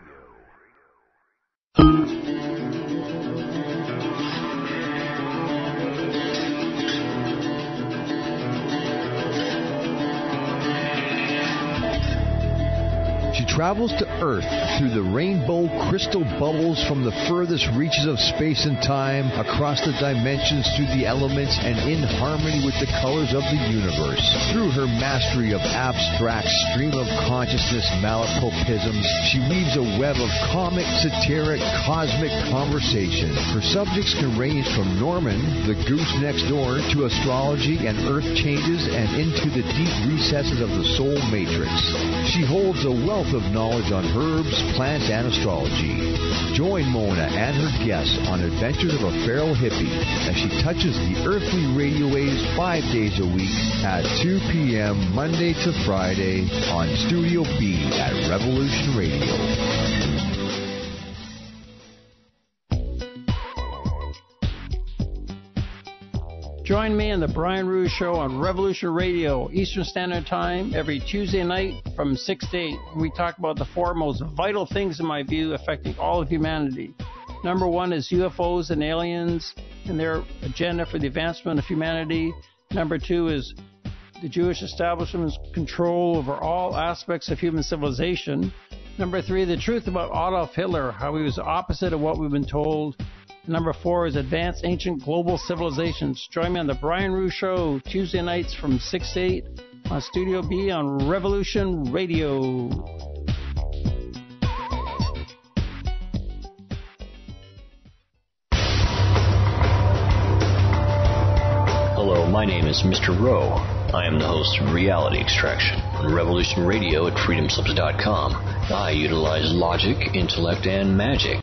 She travels to Earth through the rainbow crystal bubbles from the furthest reaches of space and time, across the dimensions, through the elements, and in harmony with the colors of the universe. Through her mastery of abstract stream of consciousness malapropisms, she weaves a web of comic, satiric, cosmic conversation. Her subjects can range from Norman, the goose next door, to astrology and earth changes, and into the deep recesses of the soul matrix. She holds a wealth of knowledge on herbs, plants, and astrology. Join Mona and her guests on Adventures of a Feral Hippie as she touches the earthly radio waves 5 days a week at 2 p.m. Monday to Friday on Studio B at Revolution Radio. Join me on the Brian Rouge Show on Revolution Radio, Eastern Standard Time, every Tuesday night from 6 to 8. We talk about the four most vital things, in my view, affecting all of humanity. Number one is UFOs and aliens and their agenda for the advancement of humanity. Number two is the Jewish establishment's control over all aspects of human civilization. Number three, the truth about Adolf Hitler, how he was the opposite of what we've been told. Number four is Advanced Ancient Global Civilizations. Join me on the Brian Rouge Show, Tuesday nights from 6 to 8 on Studio B on Revolution Radio. Hello, my name is Mr. Rowe. I am the host of Reality Extraction on Revolution Radio at freedomslips.com. I utilize logic, intellect, and magic